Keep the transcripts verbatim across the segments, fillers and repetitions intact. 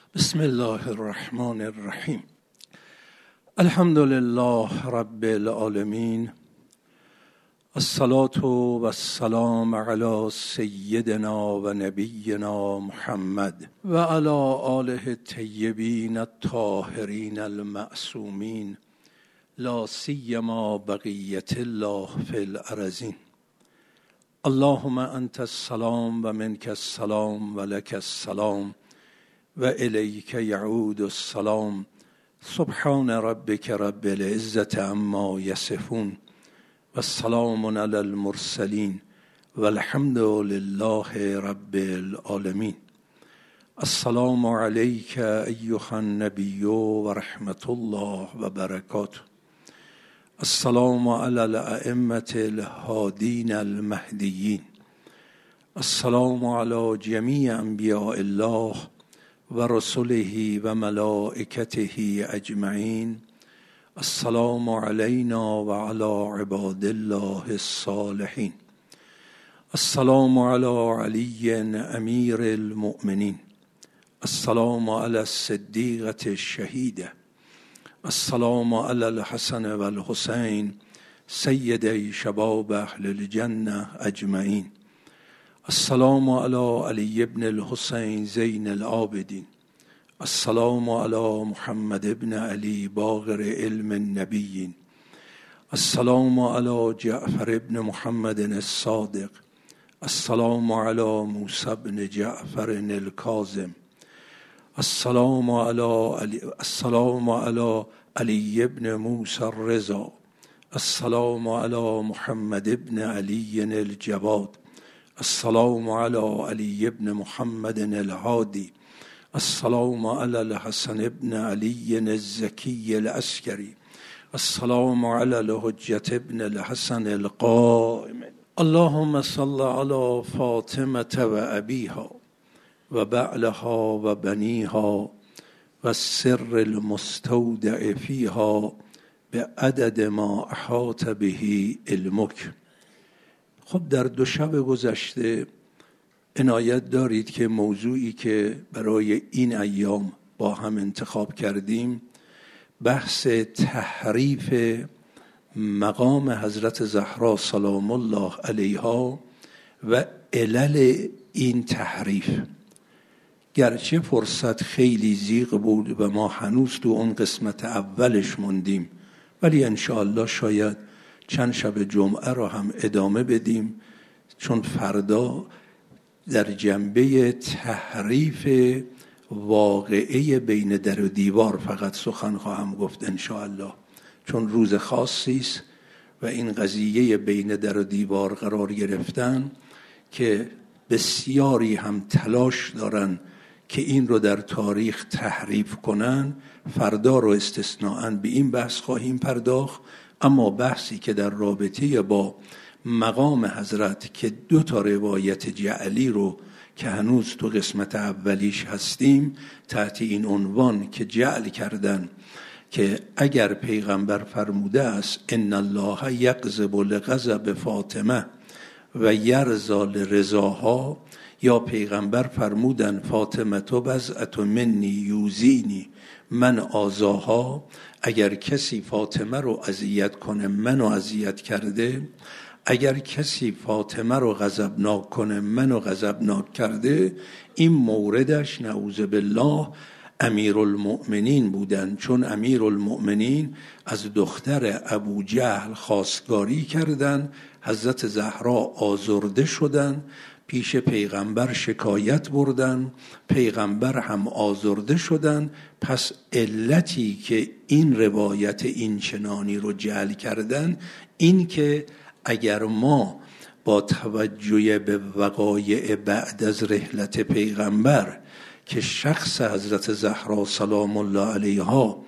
بسم الله الرحمن الرحیم. الحمد لله رب العالمین، الصلاة و السلام علی سیدنا و نبینا محمد و علی آله الطیبین الطاهرین المعصومین، لا سیما بقیت الله فی الارضین. اللهم انت السلام و منک السلام و لک السلام و الیک یعود السلام. سبحان ربک رب العزة عما یصفون و السلام علی المرسلین و الحمد لله رب العالمین. السلام علیک ایها النبی و رحمت الله و برکاته. السلام علی الائمة الهادین المهدیین. السلام علی جمیع انبیاء الله و رسله و ملائکته اجمعین. السلام علینا و علی عباد الله الصالحین. السلام علی علی امیر المؤمنین. السلام علی الصدیقة الشهیده. السلام علی الحسن و الحسین سیدی شباب اهل الجنه اجمعین. السلام علی علی ابن الحسین زین العابدین. السلام علی محمد ابن علی باقر علم النبیین. السلام علی جعفر ابن محمد الصادق. السلام علی موسی ابن جعفر الکاظم. السلام علی علی السلام علی علی ابن موسی الرضا. السلام علی محمد ابن علی الجواد. السلام علی علی ابن محمد الهادی. السلام علی الحسن ابن علی الزکی العسکری. السلام علی الحجة ابن الحسن القائم. اللهم صل علی فاطمة و ابیها و بعلها و بنیها و السر المستودع فیها به عدد ما احاط به علمک. خب در دو شب گذشته عنایت دارید که موضوعی که برای این ایام با هم انتخاب کردیم بحث تحریف مقام حضرت زهرا سلام الله علیها و علل این تحریف. گرچه فرصت خیلی زیغ بود و ما هنوز تو اون قسمت اولش موندیم، ولی انشاءالله شاید چند شب جمعه را هم ادامه بدیم، چون فردا در جنبه تحریف واقعه بین در و دیوار فقط سخن خواهم گفت انشاءالله، چون روز خاصی است و این قضیه بین در و دیوار قرار گرفتن که بسیاری هم تلاش دارن که این رو در تاریخ تحریف کنن. فردا رو استثناءً به این بحث خواهیم پرداخت، اما بحثی که در رابطه با مقام حضرت که دو تا روایت جعلی رو که هنوز تو قسمت اولیش هستیم تحت این عنوان که جعل کردن که اگر پیغمبر فرموده است ان الله یغضب لغضب فاطمه و یرضی لرضاها، یا پیغمبر فرمودن فاطمه تو بضعة منی یوزینی من آزاها، اگر کسی فاطمه رو اذیت کنه منو اذیت کرده، اگر کسی فاطمه رو غضبناک کنه منو غضبناک کرده. این موردش نعوذ بالله امیرالمؤمنین بودن، چون امیرالمؤمنین از دختر ابو جهل خواستگاری کردن، حضرت زهرا آزرده شدن، پیش پیغمبر شکایت بردن، پیغمبر هم آزرده شدن. پس علتی که این روایت این چنانی رو جعل کردن این که اگر ما با توجه به وقایع بعد از رحلت پیغمبر که شخص حضرت زهرا سلام الله علیها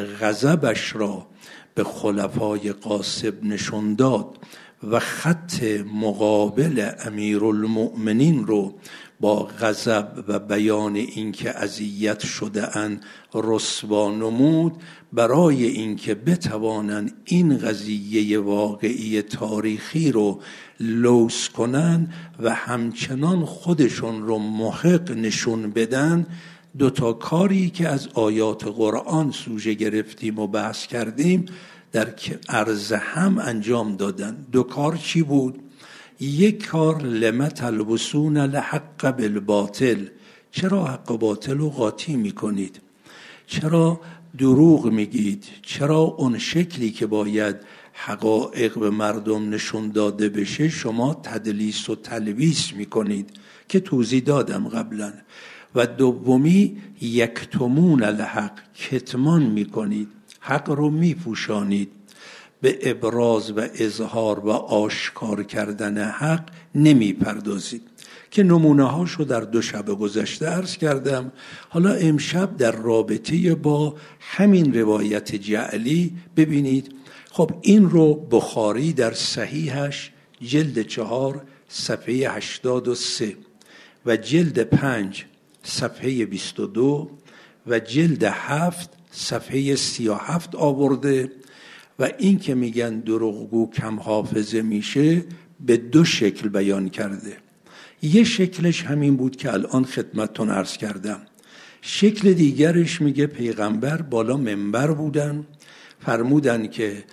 غضبش را به خلفای غاصب نشون داد و خط مقابل امیرالمؤمنین رو با غضب و بیان اینکه اذیت شده اند رسوا نمود، برای اینکه بتوانند این قضیه واقعی تاریخی رو لوث کنن و همچنان خودشون رو محق نشون بدن، دوتا کاری که از آیات قرآن سوژه گرفتیم و بحث کردیم در عرض هم انجام دادن. دو کار چی بود؟ یک کار لم تلبسون الحق بالباطل، چرا حق و باطل رو قاطی میکنید؟ چرا دروغ میگید؟ چرا اون شکلی که باید حقایق به مردم نشون داده بشه شما تدلیس و تلویث میکنید که توضیح دادم قبلا. و دومی یکتمون الحق، کتمان میکنید، حق رو میپوشانید، به ابراز و اظهار و آشکار کردن حق نمیپردازید که نمونه هاشو در دو شب گذشته عرض کردم. حالا امشب در رابطه با همین روایت جعلی ببینید. خب این رو بخاری در صحیحش جلد چهار صفحه هشتاد و سه و جلد پنج صفحه بیست و دو و جلد هفت صفحه سی و هفت آورده. و این که میگن دروغگو کم حافظه میشه به دو شکل بیان کرده. یه شکلش همین بود که الان خدمتتون عرض کردم. شکل دیگرش میگه پیغمبر بالا منبر بودن، فرمودن که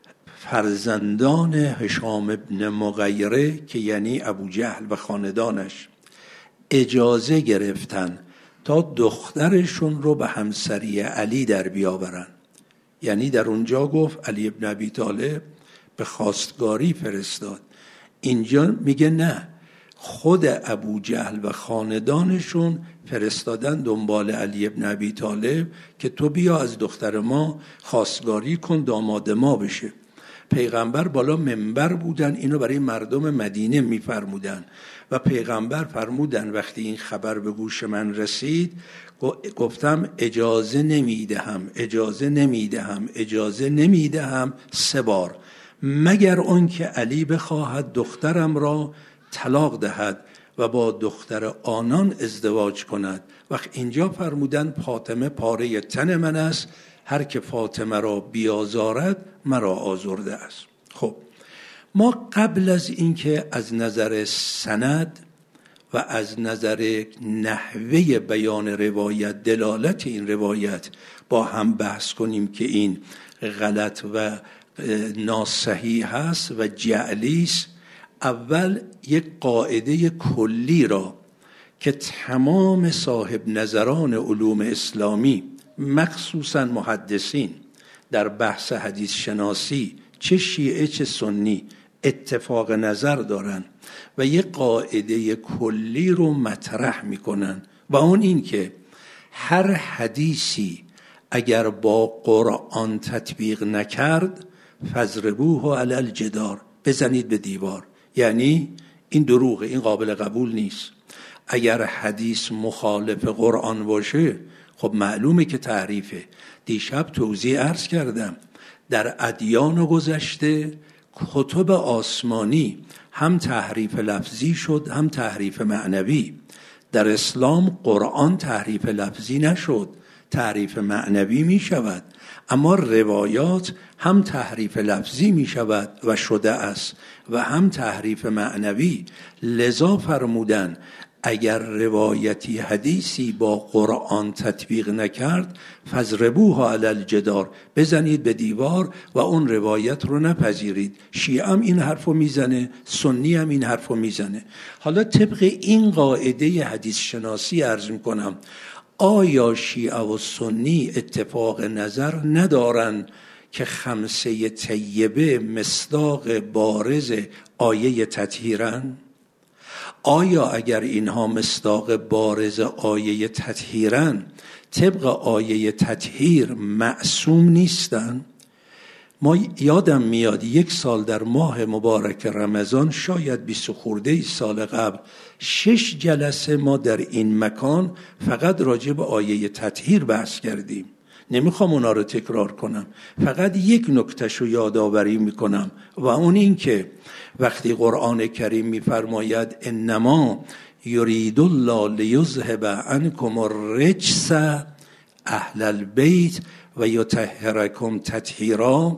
فرزندان هشام ابن مغیره که یعنی ابو جهل و خاندانش اجازه گرفتن تا دخترشون رو به همسری علی در بیاورن. یعنی در اونجا گفت علی ابن ابی طالب به خواستگاری فرستاد. اینجا میگه نه، خود ابو جهل و خاندانشون فرستادن دنبال علی ابن ابی طالب که تو بیا از دختر ما خواستگاری کن داماد ما بشه. پیغمبر بالا منبر بودن، اینو برای مردم مدینه میفرمودن و پیغمبر فرمودن وقتی این خبر به گوش من رسید گفتم اجازه نمیدهم، اجازه نمیدهم، اجازه نمیدهم سه بار، مگر اون که علی بخواهد دخترم را طلاق دهد و با دختر آنان ازدواج کند. وقت اینجا فرمودن فاطمه پاره تن من است، هر که فاطمه را بیازارد مرا آزرده است. خب ما قبل از اینکه از نظر سند و از نظر نحوه بیان روایت، دلالت این روایت با هم بحث کنیم که این غلط و ناصحیح هست و جعلی است، اول یک قاعده کلی را که تمام صاحب نظران علوم اسلامی مخصوصاً محدثین در بحث حدیث شناسی چه شیعه چه سنی اتفاق نظر دارن و یک قاعده کلی رو مطرح میکنن و اون این که هر حدیثی اگر با قرآن تطبیق نکرد فضربوه علی الجدار، بزنید به دیوار. یعنی این دروغه، این قابل قبول نیست. اگر حدیث مخالف قرآن باشه خب معلومه که تحریفه. دیشب توضیح عرض کردم در ادیان گذشته کتب آسمانی هم تحریف لفظی شد هم تحریف معنوی. در اسلام قرآن تحریف لفظی نشد، تحریف معنوی می شود، اما روایات هم تحریف لفظی می شود و شده است و هم تحریف معنوی. لذا فرمودن اگر روایتی حدیثی با قرآن تطبیق نکرد فضربوها علی الجدار، بزنید به دیوار و اون روایت رو نپذیرید. شیعه هم این حرفو میزنه، سنی هم این حرفو میزنه. حالا طبق این قاعده حدیث شناسی عرض میکنم، آیا شیعه و سنی اتفاق نظر ندارن که خمسه طیبه مصداق بارز آیه تطهیرن؟ آیا اگر اینها مصداق بارز آیه تطهیرن طبق آیه تطهیر معصوم نیستن؟ ما یادم میاد یک سال در ماه مبارک رمضان، شاید بیست خورده سال قبل، شش جلسه ما در این مکان فقط راجع به آیه تطهیر بحث کردیم. نمیخوام اونا رو تکرار کنم، فقط یک نکتهشو یادآوری میکنم و اون این که وقتی قرآن کریم میفرماید انما یرید الله لیذهب عنکم الرجس اهل البیت و یطهرکم تطهیرا،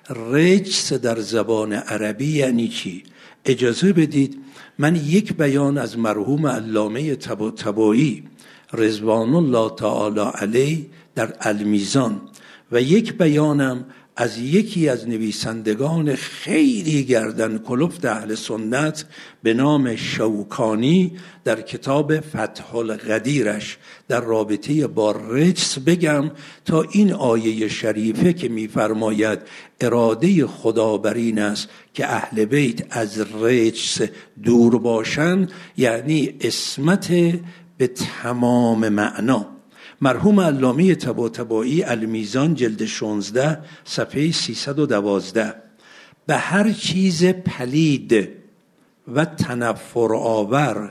رجس در زبان عربی یعنی چی؟ اجازه بدید من یک بیان از مرحوم علامه طباطبایی رضوان الله تعالی علیه در المیزان و یک بیانم از یکی از نویسندگان خیلی گردن کلفت اهل سنت به نام شوکانی در کتاب فتح القدیرش در رابطه با رجس بگم تا این آیه شریفه که می‌فرماید اراده خدا بر این است که اهل بیت از رجس دور باشند، یعنی عصمت به تمام معنا. مرحوم علامه طباطبایی المیزان جلد شانزده صفحه سیصد و دوازده به هر چیز پلید و تنفر آور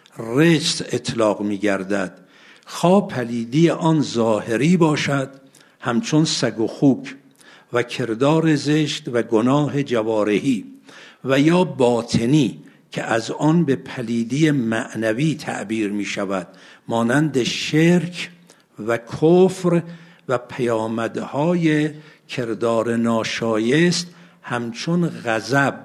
رجس اطلاق می گردد، خواه پلیدی آن ظاهری باشد همچون سگ و خوک و کردار زشت و گناه جوارحی، و یا باطنی که از آن به پلیدی معنوی تعبیر می شود مانند شرک و کفر و پیامدهای کردار ناشایست همچون غضب،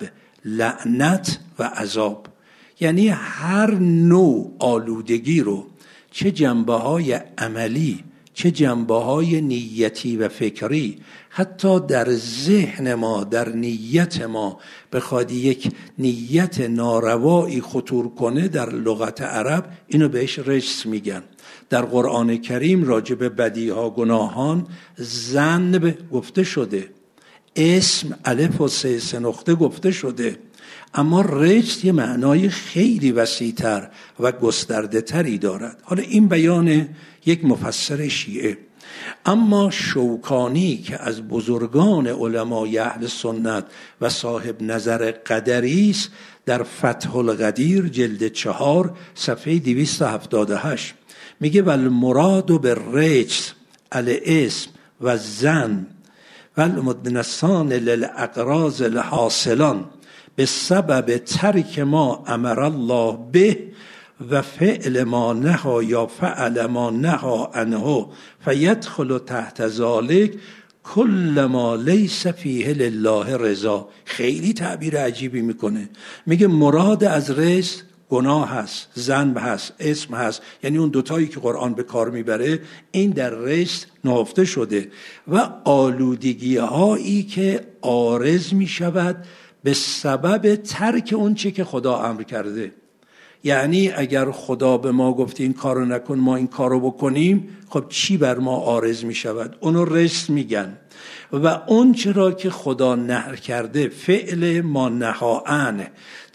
لعنت و عذاب. یعنی هر نوع آلودگی رو چه جنبه‌های عملی چه جنبه‌های نیتی و فکری، حتی در ذهن ما در نیت ما بخواد یک نیت ناروایی خطور کنه در لغت عرب اینو بهش رجس میگن. در قرآن کریم راجع به بدیها گناهان ذنب گفته شده، اسم الف و سه سه نقطه گفته شده، اما رجس یه معنای خیلی وسیع‌تر و گسترده تری دارد. حالا این بیان یک مفسر شیعه. اما شوکانی که از بزرگان علمای اهل سنت و صاحب نظر قدری است در فتح القدیر جلد چهار صفحه دویست و هفتاد و هشت میگه والمراد بالرجس الاسم و زن والمدنسان للاقراض الحاصلان به سبب ترک ما امر الله به و فعل ما نها یا فعل ما نها عنه فیدخل تحت ذلك کل ما لیس فیه لله رضا. خیلی تعبیر عجیبی میکنه، میگه مراد از رجس گناه هست، ذنب هست، اسم هست، یعنی اون دوتایی که قرآن به کار میبره این در رجس نهفته شده و آلودگی هایی که عارض میشود به سبب ترک اون چی که خدا امر کرده. یعنی اگر خدا به ما گفت این کارو نکن ما این کارو بکنیم، خب چی بر ما عارض می شود؟ اونو رجس میگن. و اون چرا که خدا نهی کرده، فعل ما نهاً،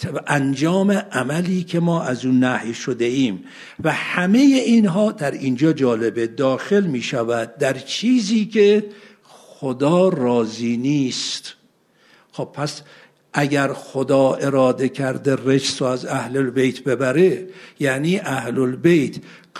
انجام عملی که ما از اون نهی شده ایم، و همه اینها در اینجا جالبه داخل می شود در چیزی که خدا راضی نیست. خب پس اگر خدا اراده کرده رجس رو از اهل البیت ببره، یعنی اهل البیت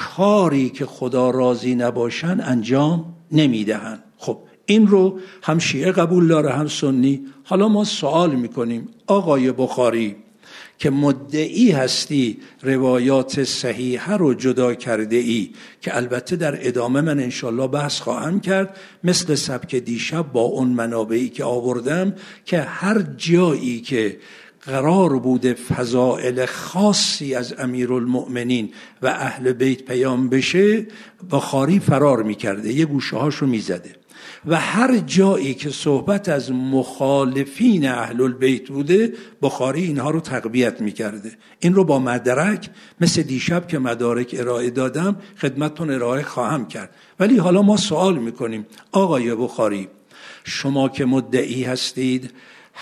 کاری که خدا راضی نباشن انجام نمیدهن. خب این رو هم شیعه قبول داره هم سنی. حالا ما سوال میکنیم آقای بخاری که مدعی هستی روایات صحیحه رو جدا کرده ای، که البته در ادامه من انشالله بحث خواهم کرد مثل سبک دیشب با اون منابعی که آوردم، که هر جایی که قرار بوده فضائل خاصی از امیرالمؤمنین و اهل بیت پیام بشه بخاری فرار میکرده، یه گوشه هاشو میزده، و هر جایی که صحبت از مخالفین اهل البیت بوده بخاری اینها رو تقویت میکرده. این رو با مدرک مثل دیشب که مدارک ارائه دادم خدمتتون ارائه خواهم کرد. ولی حالا ما سوال میکنیم آقای بخاری، شما که مدعی هستید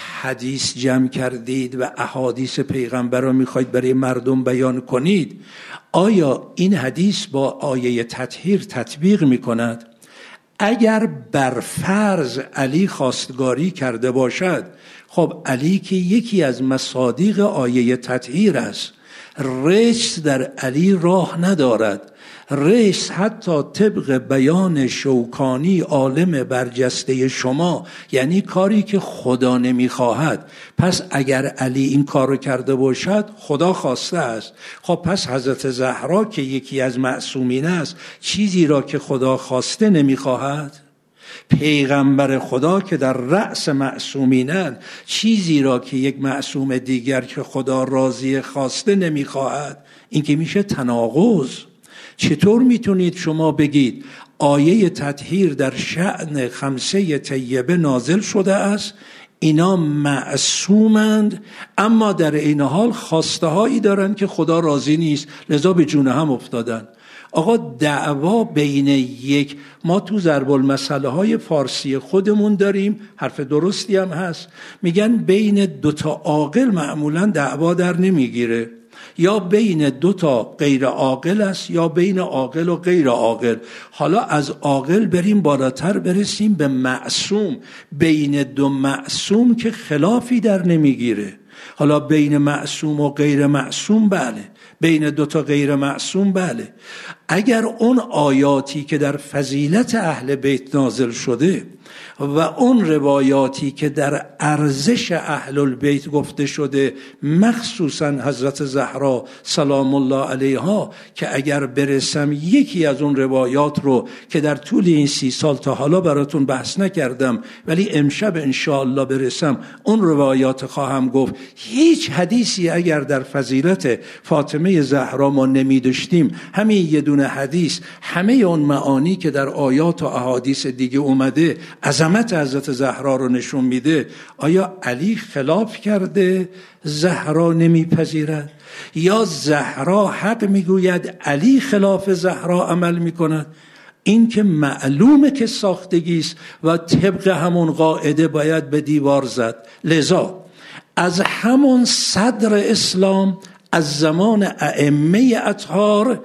حدیث جمع کردید و احادیث پیغمبر رو میخواید برای مردم بیان کنید، آیا این حدیث با آیه تطهیر تطبیق میکند؟ اگر بر فرض علی خواستگاری کرده باشد، خب علی که یکی از مصادیق آیه تطهیر است، رجس در علی راه ندارد. رجس حتی طبق بیان شوکانی عالم برجسته شما، یعنی کاری که خدا نمیخواهد. پس اگر علی این کار رو کرده باشد خدا خواسته است. خب پس حضرت زهرا که یکی از معصومین است چیزی را که خدا خواسته نمیخواهد؟ پیغمبر خدا که در رأس معصومینن چیزی را که یک معصوم دیگر که خدا راضی خواسته نمیخواهد؟ این که میشه تناقض. چطور میتونید شما بگید آیه تطهیر در شأن خمسه طیبه نازل شده است، اینا معصومند، اما در این حال خواسته هایی دارن که خدا راضی نیست، لذا به جون هم افتادن. آقا دعوا بین یک، ما تو ضرب المثل های فارسی خودمون داریم، حرف درستی هم هست، میگن بین دوتا عاقل معمولا دعوا در نمیگیره، یا بین دو تا غیر عاقل است یا بین عاقل و غیر عاقل. حالا از عاقل بریم بالاتر برسیم به معصوم، بین دو معصوم که خلافی در نمیگیره. حالا بین معصوم و غیر معصوم بله، بین دو تا غیر معصوم بله. اگر اون آیاتی که در فضیلت اهل بیت نازل شده و اون روایاتی که در ارزش اهل البیت گفته شده، مخصوصا حضرت زهرا سلام الله علیها، که اگر برسم یکی از اون روایات رو که در طول این سی سال تا حالا براتون بحث نکردم ولی امشب انشاءالله برسم اون روایات خواهم گفت، هیچ حدیثی اگر در فضیلت فاطمه زهرا ما نمی داشتیم، همین یه دونه حدیث همه اون معانی که در آیات و احادیث دیگه اومده عظمت حضرت زهرا رو نشون میده. آیا علی خلاف کرده زهرا نمیپذیرد، یا زهرا حق میگوید علی خلاف زهرا عمل میکند؟ این که معلومه که ساختگی است و طبق همون قاعده باید به دیوار زد. لذا از همون صدر اسلام، از زمان ائمه اطهار،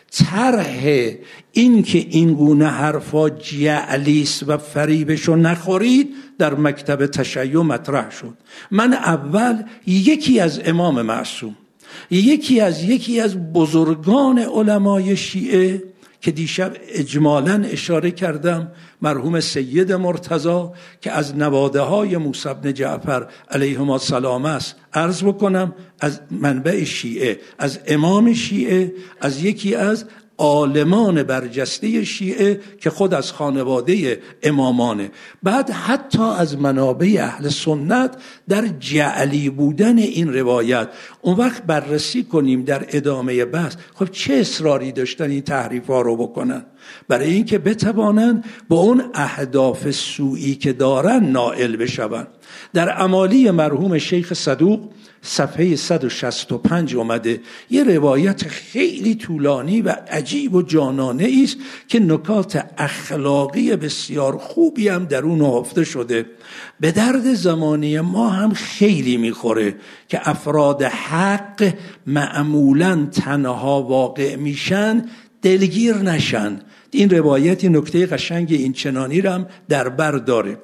طرح این که این گونه حرفا جعلیست و فریبشو نخورید در مکتب تشیع مطرح شد. من اول یکی از امام معصوم، یکی از یکی از بزرگان علمای شیعه که دیشب اجمالاً اشاره کردم، مرحوم سید مرتضی که از نواده های موسی بن جعفر علیهما السلام است، عرض بکنم از منبع شیعه، از امام شیعه، از یکی از عالمان برجسته شیعه که خود از خانواده امامانه، بعد حتی از منابع اهل سنت در جعلی بودن این روایت. اون وقت بررسی کنیم در ادامه بحث خب چه اصراری داشتن این تحریف ها رو بکنن، برای اینکه بتوانند با اون اهداف سوئی که دارن نائل بشون. در امالی مرحوم شیخ صدوق صفحه صد و شصت و پنج اومده یه روایت خیلی طولانی و عجیب و جانانه است که نکات اخلاقی بسیار خوبی هم در اون نهفته شده. به درد زمانی ما هم خیلی میخوره که افراد حق معمولاً تنها واقع میشن، دلگیر نشن. این روایتی نکته قشنگ این چنانی رو هم در بر داره.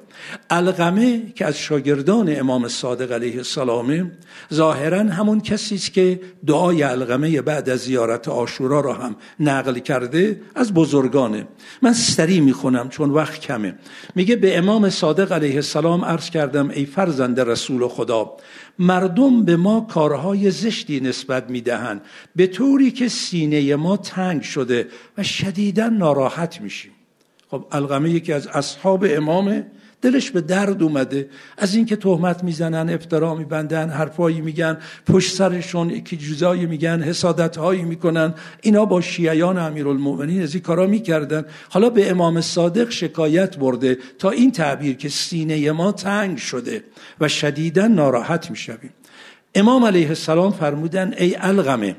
علقمه که از شاگردان امام صادق علیه السلام، ظاهراً همون کسی است که دعای علقمه بعد از زیارت عاشورا رو هم نقل کرده، از بزرگانه. من سریع میخونم چون وقت کمه. میگه به امام صادق علیه السلام عرض کردم ای فرزند رسول خدا، مردم به ما کارهای زشتی نسبت میدهند به طوری که سینه ما تنگ شده و شدیداً ناراحت میشیم. خب علقمه یکی از اصحاب امامه، دلش به درد اومده از اینکه تهمت میزنن، افترا میبندن، حرفایی میگن، پشت سرشون یکی جزایی میگن، حسادتهایی میکنن. اینا با شیعیان امیرالمؤمنین از این کارا میکردن. حالا به امام صادق شکایت برده تا این تعبیر که سینه ما تنگ شده و شدیداً ناراحت میشویم. امام علیه السلام فرمودن ای علقمه،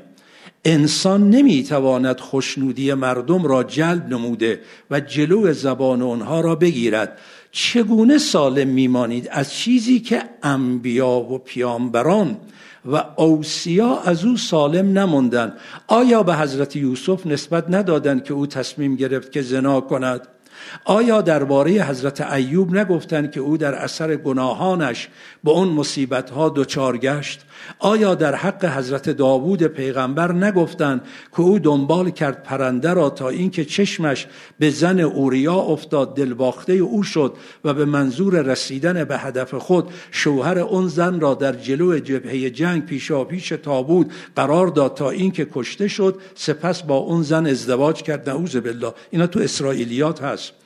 انسان نمیتواند خوشنودی مردم را جلب نموده و جلو زبان آنها را بگیرد. چگونه سالم میمانید از چیزی که انبیا و پیامبران و اوصیا از او سالم نموندن؟ آیا به حضرت یوسف نسبت ندادند که او تصمیم گرفت که زنا کند؟ آیا درباره حضرت ایوب نگفتند که او در اثر گناهانش به اون مصیبت‌ها دچار گشت؟ آیا در حق حضرت داوود پیغمبر نگفتند که او دنبال کرد پرنده را تا اینکه چشمش به زن اوریا افتاد، دلباخته او شد و به منظور رسیدن به هدف خود شوهر اون زن را در جلو جبهه جنگ پیشاپیش تابوت قرار داد تا اینکه کشته شد، سپس با اون زن ازدواج کرد؟ نعوذ بالله. اینا تو اسرائیلیات هست.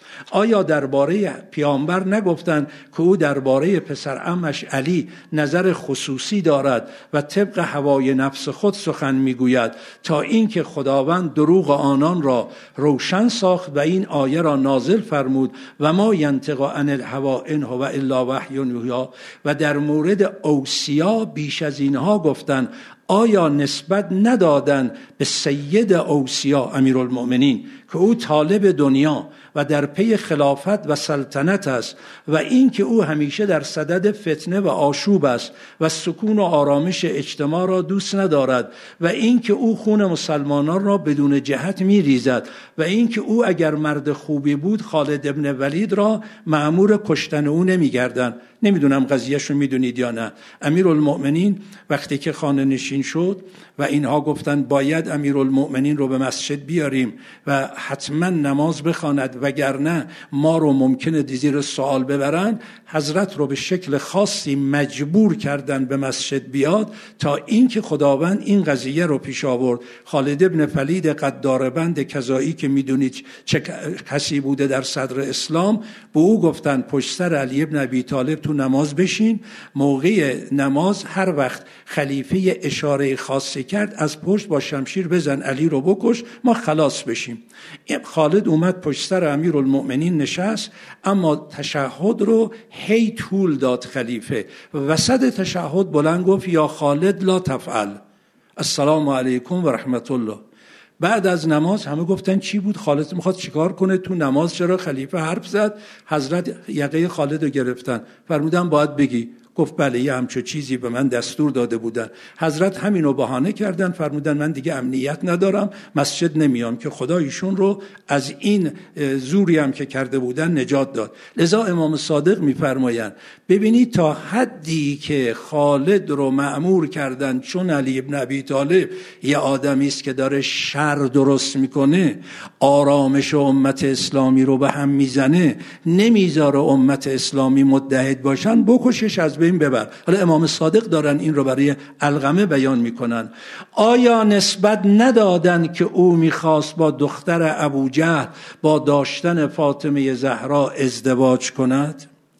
آیا درباره پیامبر نگفتند که او درباره پسر عمش علی نظر خصوصی دارد و طبق هوای نفس خود سخن میگوید تا اینکه خداوند دروغ آنان را روشن ساخت و این آیه را نازل فرمود و ما ینطق عن الهوی ان هو الا وحی یوحی. و در مورد اوصیا بیش از اینها گفتند آیا نسبت ندادن به سید اوصیا امیرالمؤمنین که او طالب دنیا و در پی خلافت و سلطنت است و این که او همیشه در صدد فتنه و آشوب است و سکون و آرامش اجتماع را دوست ندارد و این که او خون مسلمانان را بدون جهت می ریزد و این که او اگر مرد خوبی بود خالد ابن ولید را مأمور کشتن او نمی گردن. نمیدونم قضیهشو میدونید یا نه. امیرالمؤمنین وقتی که خانه نشین شد و اینها گفتن باید امیرالمؤمنین رو به مسجد بیاریم و حتما نماز بخواند وگرنه ما رو ممکنه زیر سوال ببرن، حضرت رو به شکل خاصی مجبور کردن به مسجد بیاد تا اینکه خداوند این قضیه رو پیش آورد. خالد ابن ولید قداربند کذایی که میدونید چه کسی بوده در صدر اسلام، به او گفتن پشت سر علی ابن ابی طالب تو نماز بشین، موقع نماز هر وقت خلیفه اشاره خاصی کرد از پشت با شمشیر بزن علی رو بکش ما خلاص بشیم. خالد اومد پشت سر امیرالمؤمنین نشست، اما تشهد رو هی طول داد خلیفه. وسط تشهد بلند گفت یا خالد لا تفعل، السلام علیکم و رحمت الله. بعد از نماز همه گفتن چی بود؟ خالد میخواد چیکار کنه تو نماز؟ چرا؟ خلیفه حرف زد. حضرت یقه خالد رو گرفتن، فرمودن باید بگی. گفت بله یه همچو چیزی به من دستور داده بودن. حضرت همینو بهانه کردن، فرمودن من دیگه امنیت ندارم، مسجد نمیام، که خدا ایشون رو از این زوری هم که کرده بودن نجات داد. لذا امام صادق میفرمایند ببینید تا حدی که خالد رو مأمور کردن چون علی ابن ابی طالب یه آدمی است که داره شر درست میکنه، آرامش امت اسلامی رو به هم میزنه، نمیذاره امت اسلامی متحد باشن، بکشش از این ببر. حالا امام صادق دارن این رو برای علقمه بیان میکنن. آیا نسبت ندادن که او میخواست با دختر ابوجهل با داشتن فاطمه زهرا ازدواج کند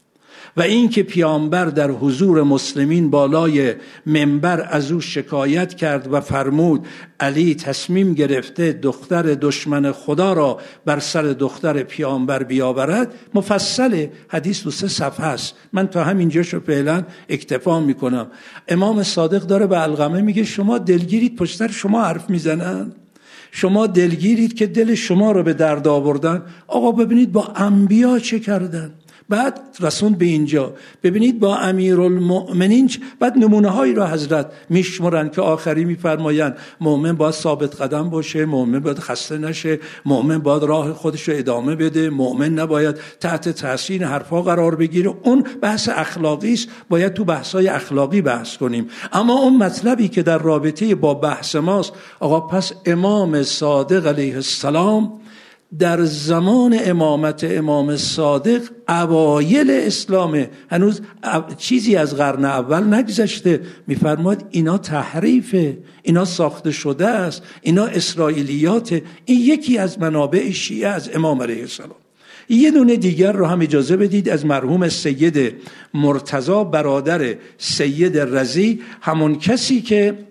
و این که پیامبر در حضور مسلمین بالای منبر از او شکایت کرد و فرمود علی تصمیم گرفته دختر دشمن خدا را بر سر دختر پیامبر بیاورد؟ مفصل حدیث دو سه صفحه است، من تا همینجاشو فعلا اکتفا میکنم. امام صادق داره به علقمه میگه شما دلگیرید پشت سر شما حرف میزنن، شما دلگیرید که دل شما رو به درد آوردن. آقا ببینید با انبیا چه کردن. بعد رسول به اینجا ببینید با امیرالمؤمنین، بعد نمونه هایی را حضرت میشمرن که آخری میفرمایند مؤمن باید ثابت قدم باشه، مؤمن باید خسته نشه، مؤمن باید راه خودش رو ادامه بده، مؤمن نباید تحت تاثیر حرفا قرار بگیره. اون بحث اخلاقی است، باید تو بحثای اخلاقی بحث کنیم. اما اون مطلبی که در رابطه با بحث ماست، آقا پس امام صادق علیه السلام در زمان امامت امام صادق اوایل اسلامه، هنوز چیزی از قرن اول نگذشته، میفرماد اینا تحریفه، اینا ساخته شده است، اینا اسرائیلیاته. این یکی از منابع شیعه از امام علیه السلام. یه دونه دیگر رو هم اجازه بدید از مرحوم سید مرتضی برادر سید رضی، همون کسی که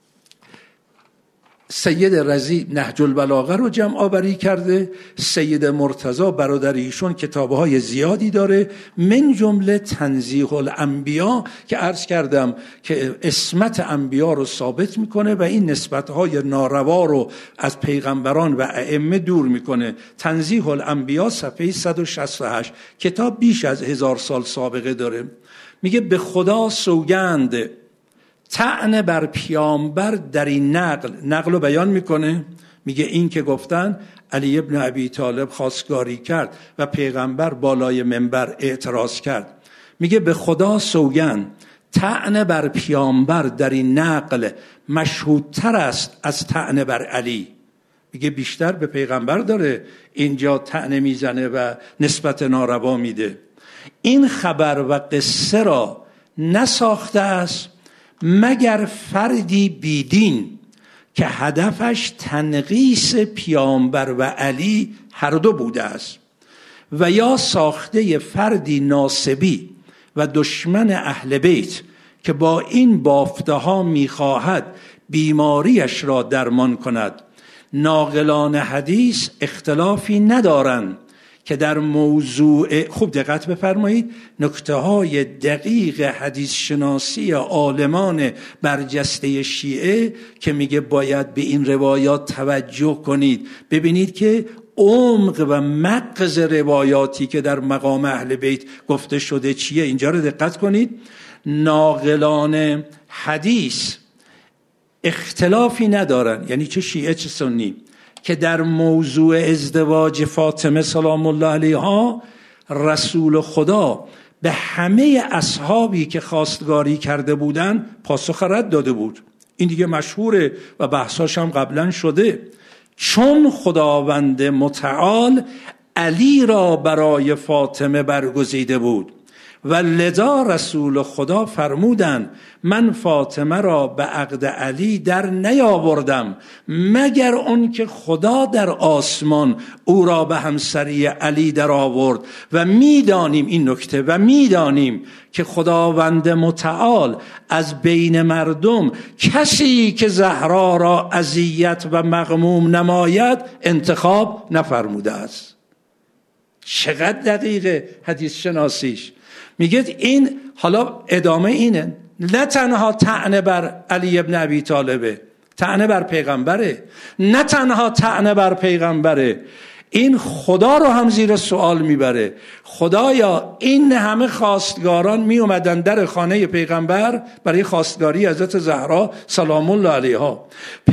سید رضی نهج البلاغه رو جمع آوری کرده. سید مرتضی برادر ایشون کتابهای زیادی داره، من جمله تنزیه الانبیا که عرض کردم که عصمت انبیا رو ثابت میکنه و این نسبتهای ناروا رو از پیغمبران و ائمه دور میکنه. تنزیه الانبیا صفحه صد و شصت و هشت، کتاب بیش از هزار سال سابقه داره. میگه به خدا سوگند طعن بر پیامبر در این نقل، نقل رو بیان میکنه، میگه این که گفتن علی ابن ابی طالب خواستگاری کرد و پیغمبر بالای منبر اعتراض کرد، میگه به خدا سوگند طعن بر پیامبر در این نقل مشهودتر است از طعن بر علی. میگه بیشتر به پیغمبر داره اینجا طعن میزنه و نسبت ناروا میده. این خبر و قصه را نساخته است مگر فردی بیدین که هدفش تنقیص پیامبر و علی هر دو بوده است و یا ساخته فردی ناصبی و دشمن اهل بیت که با این بافته ها میخواهد بیماریش را درمان کند. ناقلان حدیث اختلافی ندارند که در موضوع، خوب دقت بفرمایید، نکته های دقیق حدیث شناسی عالمان برجسته شیعه که میگه باید به این روایات توجه کنید. ببینید که عمق و مغز روایاتی که در مقام اهل بیت گفته شده چیه. اینجا رو دقت کنید. ناقلان حدیث اختلافی ندارن، یعنی چه شیعه چه سنی، که در موضوع ازدواج فاطمه سلام الله علیها رسول خدا به همه اصحابی که خواستگاری کرده بودن پاسخ رد داده بود. این دیگه مشهوره و بحثاش هم قبلا شده. چون خداوند متعال علی را برای فاطمه برگزیده بود و لذا رسول خدا فرمودند من فاطمه را به عقد علی در نیاوردم مگر اون که خدا در آسمان او را به همسری علی در آورد. و میدانیم این نکته و میدانیم که خداوند متعال از بین مردم کسی که زهرا را اذیت و مغموم نماید انتخاب نفرموده است. چقدر دقیقه حدیث شناسیش. میگه این حالا ادامه اینه، نه تنها طعنه بر علی ابن ابی طالبه، طعنه بر پیغمبره، نه تنها طعنه بر پیغمبره، این خدا رو هم زیر سوال میبره. خدایا این همه خواستگاران می اومدن در خانه پیغمبر برای خواستگاری حضرت زهرا سلام الله علیها،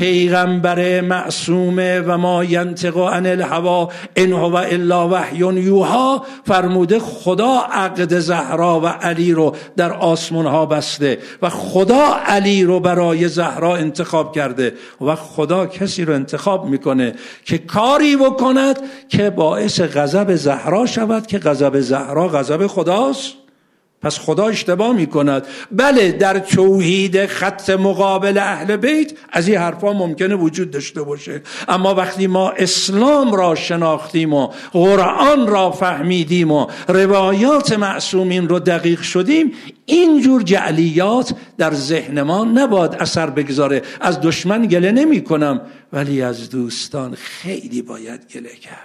پیغمبر معصومه و ما ینطق عن الهوا ان هو الا وحی یوحی فرموده خدا عقد زهرا و علی رو در آسمان ها بسته و خدا علی رو برای زهرا انتخاب کرده و خدا کسی رو انتخاب میکنه که کاری بکند که باعث غضب زهرا شود که غضب زهرا غضب خداست. پس خدا اشتباه میکند. بله در توحید خط مقابل اهل بیت از این حرفا ممکنه وجود داشته باشه، اما وقتی ما اسلام را شناختیم و قرآن را فهمیدیم و روایات معصومین رو دقیق شدیم، اینجور جعلیات در ذهن ما نباید اثر بگذاره. از دشمن گله نمی کنم، ولی از دوستان خیلی باید گله کرد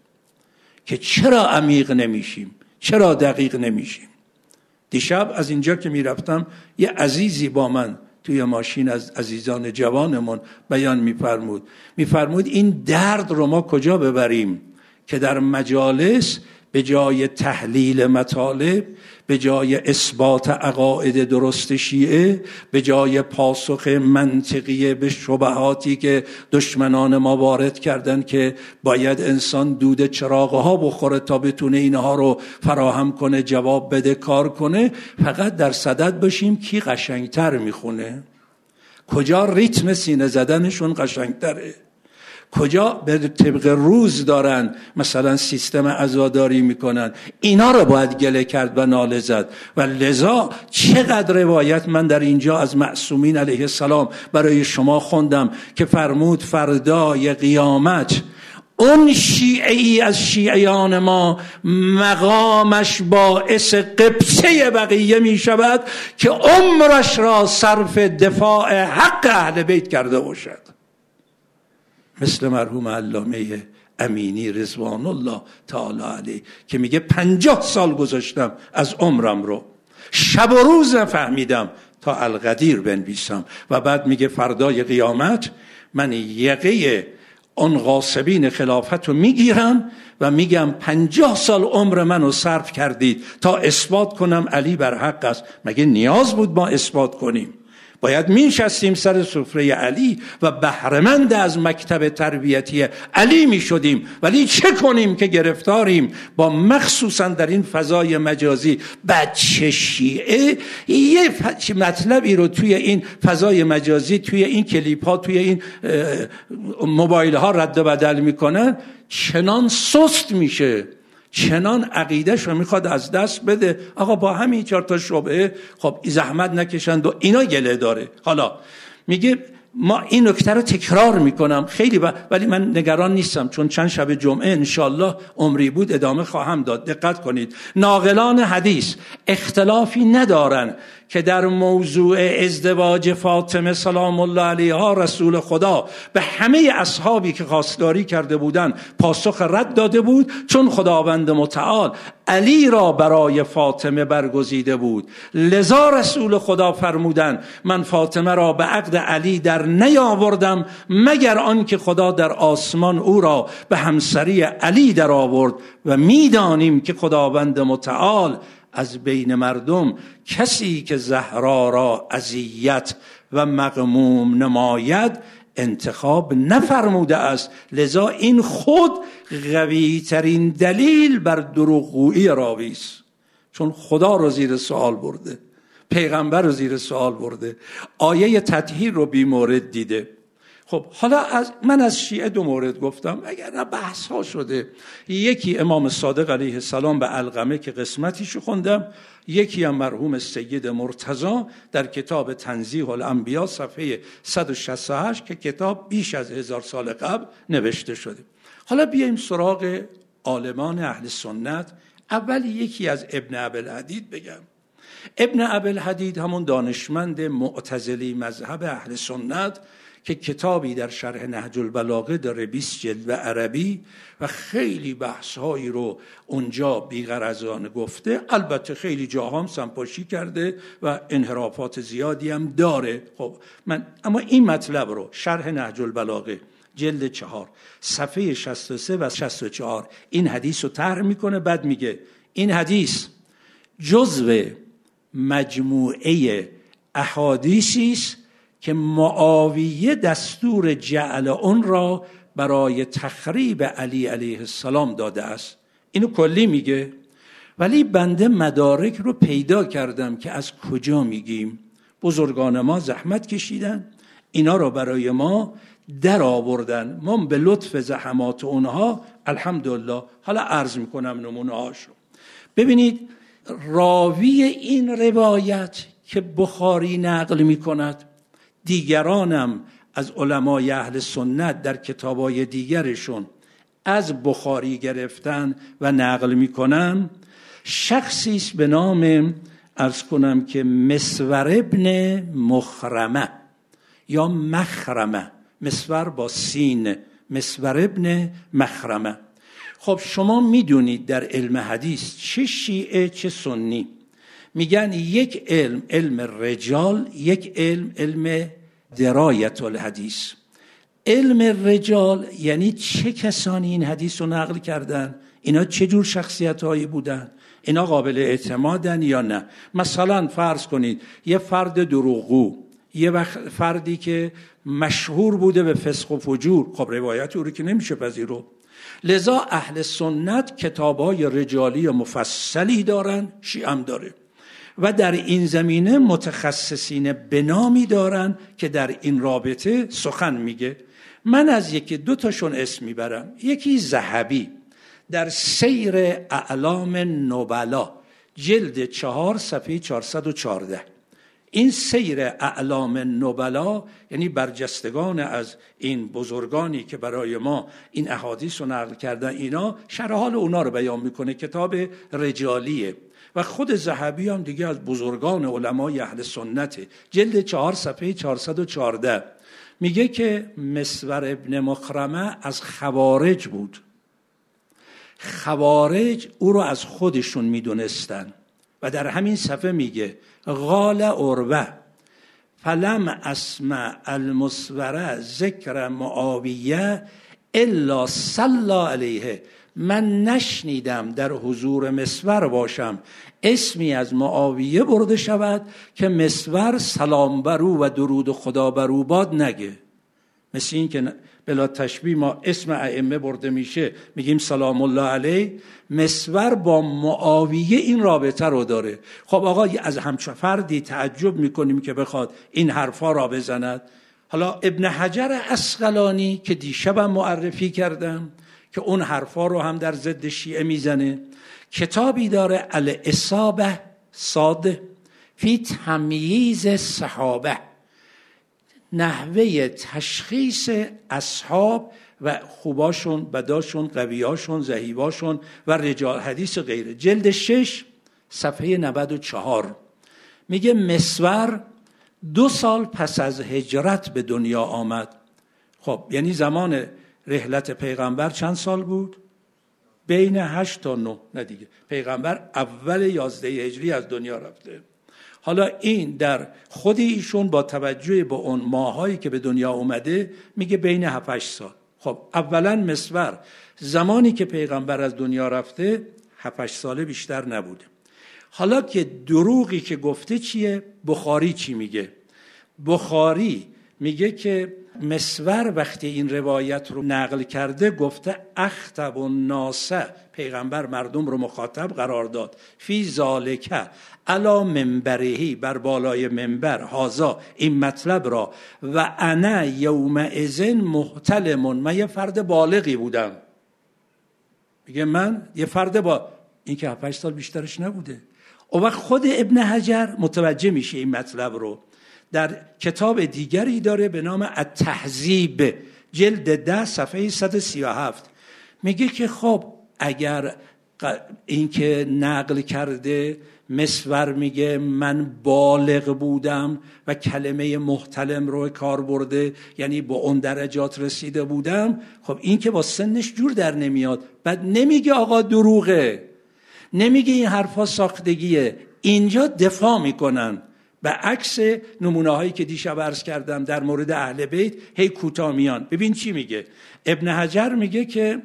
که چرا عمیق نمیشیم، چرا دقیق نمیشیم. دیشب از اینجا که میرفتم یه عزیزی با من توی ماشین از عزیزان جوانمون بیان میفرمود میفرمود این درد رو ما کجا ببریم که در مجالس به جای تحلیل مطالب، به جای اثبات عقاید درست شیعه، به جای پاسخ منطقی به شبهاتی که دشمنان ما وارد کردن که باید انسان دود چراغها بخوره تا بتونه اینها رو فراهم کنه، جواب بده، کار کنه، فقط در صدد باشیم کی قشنگتر میخونه، کجا ریتم سینه زدنشون قشنگتره، کجا به طبق روز دارن مثلا سیستم عزاداری میکنن. اینا رو باید گله کرد و ناله زد. و لذا چقدر روایت من در اینجا از معصومین علیه السلام برای شما خوندم که فرمود فردای قیامت اون شیعی از شیعیان ما مقامش باعث قبسه بقیه می شود که عمرش را صرف دفاع حق اهل بیت کرده باشد، مثل مرحوم علامه امینی رضوان الله تعالی علیه که میگه پنجاه سال گذاشتم از عمرم رو، شب و روز نفهمیدم تا القدیر بنویسم. و بعد میگه فردای قیامت من یقه اون غاصبین خلافت رو میگیرم و میگم پنجاه سال عمر منو صرف کردید تا اثبات کنم علی بر حق است. مگه نیاز بود ما اثبات کنیم؟ باید میشستیم سر سفره علی و بهره‌مند از مکتب تربیتی علی میشدیم. ولی چه کنیم که گرفتاریم با مخصوصا در این فضای مجازی بچه شیعه یه مطلبی رو توی این فضای مجازی، توی این کلیپ ها، توی این موبایل ها رد و بدل میکنن، چنان سست میشه، چنان عقیدهش رو میخواد از دست بده. آقا با همین چهار تا شبهه خب زحمت نکشند و اینا گله داره. حالا میگه ما این نکته رو تکرار میکنم خیلی با... ولی من نگران نیستم، چون چند شب جمعه انشالله عمری بود ادامه خواهم داد. دقت کنید، ناقلان حدیث اختلافی ندارن که در موضوع ازدواج فاطمه سلام الله علیها رسول خدا به همه اصحابی که خواستگاری کرده بودند پاسخ رد داده بود، چون خداوند متعال علی را برای فاطمه برگزیده بود. لذا رسول خدا فرمودند من فاطمه را به عقد علی در نیاوردم مگر آن که خدا در آسمان او را به همسری علی در آورد و میدانیم که خداوند متعال از بین مردم کسی که زهرا را اذیت و مغموم نماید انتخاب نفرموده است. لذا این خود قوی ترین دلیل بر دروغگویی راوی است، چون خدا رو زیر سوال برده، پیغمبر رو زیر سوال برده، آیه تطهیر رو بی مورد دیده. خب حالا از من از شیعه دو مورد گفتم، اگر نه بحث ها شده. یکی امام صادق علیه السلام به علقمه که قسمتیشو خوندم، یکی هم مرحوم سید مرتضی در کتاب تنزیه الانبیا صفحه صد و شصت و هشت که کتاب بیش از هزار سال قبل نوشته شده. حالا بیایم سراغ عالمان اهل سنت. اول یکی از ابن ابوالحدید بگم. ابن ابوالحدید همون دانشمند معتزلی مذهب اهل سنت که کتابی در شرح نهج البلاغه داره بیست جلد و عربی و خیلی بحث‌هایی رو اونجا بی‌غرضانه گفته، البته خیلی جاها هم سنپاشی کرده و انحرافات زیادی هم داره. خب من اما این مطلب رو شرح نهج البلاغه جلد چهار صفحه شصت و سه و شصت و چهار این حدیث رو طرح میکنه، بعد میگه این حدیث جزو مجموعه احادیثی است که معاویه دستور جعل اون را برای تخریب علی علیه السلام داده است. اینو کلی میگه، ولی بنده مدارک رو پیدا کردم که از کجا میگیم. بزرگان ما زحمت کشیدن، اینا رو برای ما در آوردن، ما به لطف زحمات اونها الحمدلله. حالا عرض میکنم نمونه هاشو. ببینید راوی این روایت که بخاری نقل میکند، دیگرانم از علمای اهل سنت در کتابای دیگرشون از بخاری گرفتن و نقل میکنن، شخصی است به نام عرض کنم که مسور ابن مخرمه یا مخرمه، مسور با سین، مسور ابن مخرمه. خب شما میدونید در علم حدیث چه شیعه چه سنی میگن یک علم علم رجال، یک علم علم درایت الحدیث. علم رجال یعنی چه کسانی این حدیث رو نقل کردن، اینا چه جور شخصیت هایی بودن، اینا قابل اعتمادن یا نه. مثلا فرض کنید یه فرد دروغگو، یه وقت فردی که مشهور بوده به فسق و فجور، خب روایت او رو که نمیشه پذیرفت. لذا اهل سنت کتاب‌های رجالی مفصلی دارن، شیعه هم داره، و در این زمینه متخصصین بنامی دارن که در این رابطه سخن میگه. من از یکی دو تاشون اسم میبرم. یکی ذهبی در سیر اعلام نبلا جلد چهار صفحه چهارصد و چهارده. این سیر اعلام نبلا یعنی برجستگان از این بزرگانی که برای ما این احادیث رو نقل کردن، اینا شرح حال اونا رو بیان میکنه، کتاب رجالیه. و خود ذهبی هم دیگه از بزرگان علمای اهل سنت، جلد چهار صفحه چهارصد و چهارده میگه که مسور ابن مخرمه از خوارج بود. خوارج او رو از خودشون میدونستن و در همین صفحه میگه قال عروه فلم اسمع المسور ذکر معاویه الا صلی علیه. من نشنیدم در حضور مسور باشم اسمی از معاویه برده شود که مسور سلام بر او و درود خدا بر او باد نگه. مثل این که بلا تشبیه ما اسم ائمه برده میشه میگیم سلام الله علیه، مسور با معاویه این رابطه رو داره. خب آقا از همچه فردی تعجب میکنیم که بخواد این حرفا را بزند. حالا ابن حجر عسقلانی که دیشبم معرفی کردم که اون حرفا رو هم در ضد شیعه میزنه، کتابی داره الاصابه صاد فی تمییز صحابه، نحوه تشخیص اصحاب و خوباشون، بداشون، قویاشون، ضعیفاشون و رجال حدیث و غیره. جلد شش صفحه نود و چهار میگه مسور دو سال پس از هجرت به دنیا آمد. خب یعنی زمان رحلت پیغمبر چند سال بود؟ بین هشت تا نه. نه دیگه، پیغمبر اول یازده هجری از دنیا رفته. حالا این در خود ایشون با توجه به اون ماهایی که به دنیا اومده میگه بین هفت هشت سال. خب اولا مسور زمانی که پیغمبر از دنیا رفته هفت هشت ساله بیشتر نبوده. حالا که دروغی که گفته چیه؟ بخاری چی میگه؟ بخاری میگه که مسور وقتی این روایت رو نقل کرده گفته اخطب الناس، پیغمبر مردم رو مخاطب قرار داد، فی ذالکه علی منبرهی، بر بالای منبر، هازا این مطلب را، و انا یومئذ محتلم، من یه فرد بالغی بودم. میگه من یه فرد با این که هفت سال بیشترش نبوده. و وقت خود ابن حجر متوجه میشه این مطلب رو. در کتاب دیگری داره به نام التهذیب جلد ده صفحه صد و سی و هفت میگه که خب اگر این که نقل کرده مسور میگه من بالغ بودم و کلمه محتلم رو کار برده، یعنی با اون درجات رسیده بودم، خب این که با سنش جور در نمیاد. بعد نمیگه آقا دروغه، نمیگه این حرفا ساختگیه، اینجا دفاع میکنن. به عکس نمونه هایی که دیشب عرض کردم در مورد اهل بیت هی کوتاه میان. ببین چی میگه ابن حجر، میگه که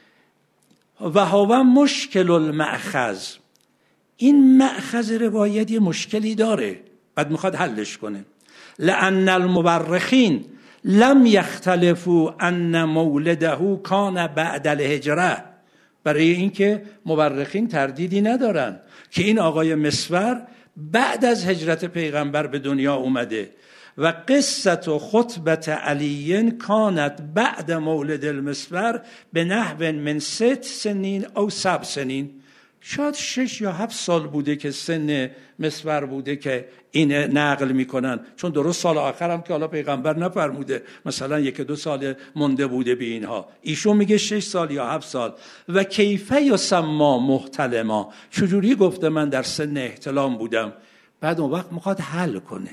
و هو مشکل المأخذ، این مأخذ روایتی مشکلی داره، بعد میخواد حلش کنه. لأن المورخین لم یختلفوا ان مولده کان بعد الهجره، برای اینکه مورخین تردیدی ندارن که این آقای مسور بعد از هجرت پیغمبر به دنیا اومده. و قصت و خطبت علی کانت بعد مولد المسور به نحو من ست سنین او سب سنین، شاید شش یا هفت سال بوده که سن مسور بوده که این نقل میکنن، چون درست سال آخر هم که حالا پیغمبر نفرموده، مثلا یک دو سال مونده بوده به اینها. ایشون میگه شش سال یا هفت سال. و کیفه یسما محتلما، چجوری گفته من در سن احتلام بودم؟ بعد اون وقت میخواد حل کنه.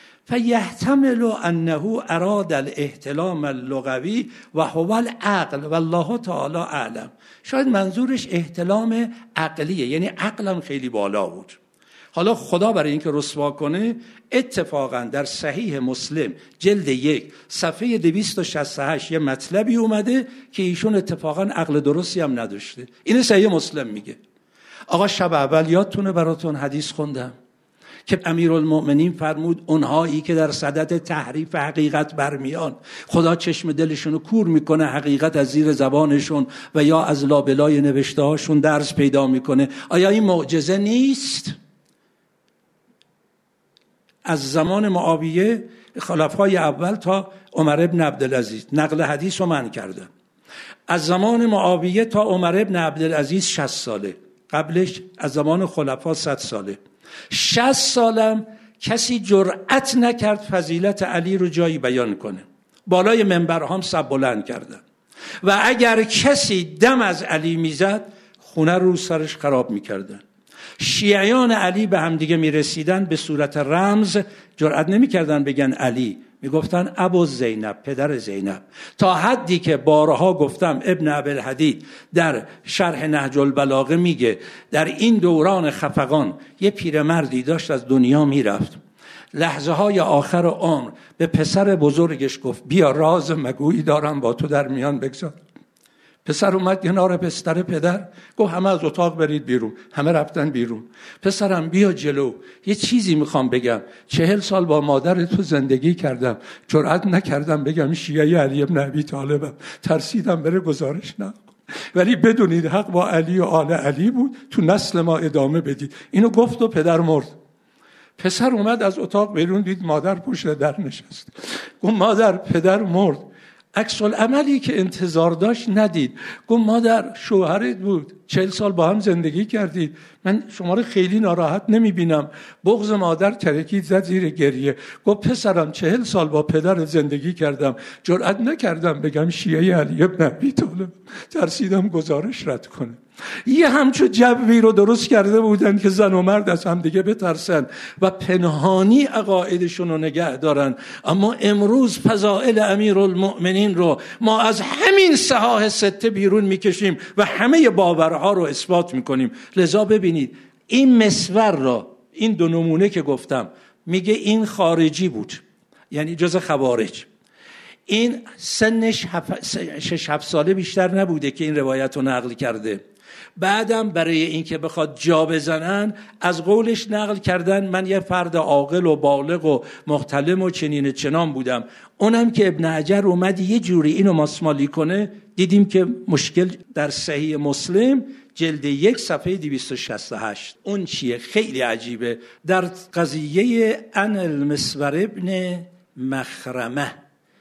فیحتمل انه اراد الاحتلام اللغوی و هو العقل والله تعالی اعلم، شاید منظورش احتلام عقلیه، یعنی عقلم خیلی بالا بود. حالا خدا برای اینکه رسوا کنه اتفاقا در صحیح مسلم جلد یک صفحه دویست و شصت و هشت یه مطلبی اومده که ایشون اتفاقا عقل درستی هم نداشته. این صحیح مسلم میگه. آقا شب اول یادتونه براتون حدیث خوندم که امیرالمؤمنین فرمود اونهایی که در صدد تحریف حقیقت برمیان خدا چشم دلشون رو کور میکنه، حقیقت از زیر زبانشون و یا از لابلای نوشته هاشون درس پیدا میکنه. آیا این معجزه نیست؟ از زمان معاویه خلفای اول تا عمر ابن عبدالعزیز نقل حدیث رو من کردم. از زمان معاویه تا عمر ابن عبدالعزیز شصت ساله، قبلش از زمان خلفا صد ساله. شصت سالم کسی جرأت نکرد فضیلت علی رو جایی بیان کنه، بالای منبرها هم سب بلند کردن و اگر کسی دم از علی میزد خونه رو سرش خراب میکردن. شیعیان علی به هم دیگه میرسیدن به صورت رمز، جرأت نمیکردن بگن علی، میگفتن ابو زینب، پدر زینب، تا حدی که بارها گفتم ابن ابوالحدید در شرح نهج البلاغه میگه در این دوران خفقان یه پیرمردی داشت از دنیا میرفت، لحظه های آخر عمر به پسر بزرگش گفت بیا راز مگویی دارم با تو در میان بگذار. پسر اومد کنار بستر پدر، گفت همه از اتاق برید بیرون. همه رفتن بیرون. پسرم بیا جلو، یه چیزی میخوام بگم. چهل سال با مادر تو زندگی کردم، جرأت نکردم بگم شیعه علی ابن ابی طالبم، ترسیدم بره گزارش نکن، ولی بدونید حق با علی و آل علی بود، تو نسل ما ادامه بدید. اینو گفت و پدر مرد. پسر اومد از اتاق بیرون، دید مادر پشت در نشست. گفت مادر پدر مرد. عکس العملی که انتظار داشت ندید. گفت مادر شوهرت بود، چهل سال با هم زندگی کردید، من شما رو خیلی ناراحت نمیبینم. بغض مادر ترکید، زد زیر گریه. گفت پسرم چهل سال با پدر زندگی کردم، جرئت نکردم بگم شیعه علی ابن ابی طالب، ترسیدم گزارش رد کنه. یه همچو جوی رو درست کرده بودن که زن و مرد از هم دیگه بترسن و پنهانی عقایدشون رو نگه دارن. اما امروز فضائل امیرالمؤمنین رو ما از همین صحاح سته بیرون میکشیم و همه باورها رو اثبات میکنیم. لذا ببینید این مسور را، این دو نمونه که گفتم، میگه این خارجی بود، یعنی جز خوارج. این سنش شش هفت ساله بیشتر نبوده که این روایت رو نقل کرده. بعدم برای اینکه بخواد جا بزنن از قولش نقل کردن من یه فرد عاقل و بالغ و محتلم و چنین چنان بودم. اونم که ابن حجر اومد یه جوری اینو ماسمالی کنه، دیدیم که مشکل در صحیح مسلم جلد یک صفحه دویست و شصت و هشت. اون چیه؟ خیلی عجیبه. در قضیه ان المسور ابن مخرمه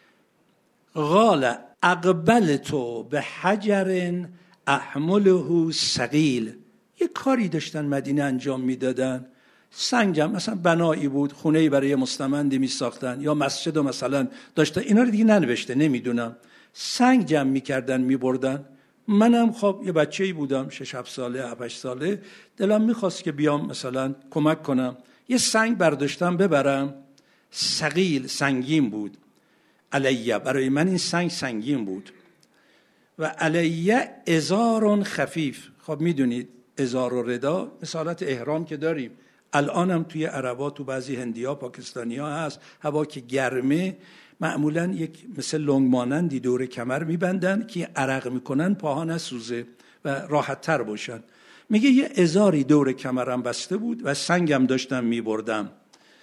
قال اقبلتو به حجر احمله ثقیل. یه کاری داشتن مدینه انجام میدادن، سنگم مثلا بنایی بود، خونه‌ای برای مستمندی می ساختن یا مسجد و مثلا داشتن، اینا رو دیگه ننوشته نمیدونم، سنگ جمع میکردن میبردن. منم خب یه بچه‌ای بودم، شش هفت ساله هفت ساله، دلم میخواست که بیام مثلا کمک کنم، یه سنگ برداشتم ببرم. ثقیل سنگین بود، علیه برای من این سنگ سنگین بود و علیه ازارون خفیف. خب میدونید ازار و ردا مثالت احرام که داریم، الان هم توی عربا تو بعضی هندیا پاکستانی ها هست، هوا که گرمه معمولا یک مثل لنگ مانندی دور کمر میبندن که عرق میکنن پاها نسوزه و راحت تر باشن. میگه یه ازاری دور کمرم بسته بود و سنگم داشتم میبردم.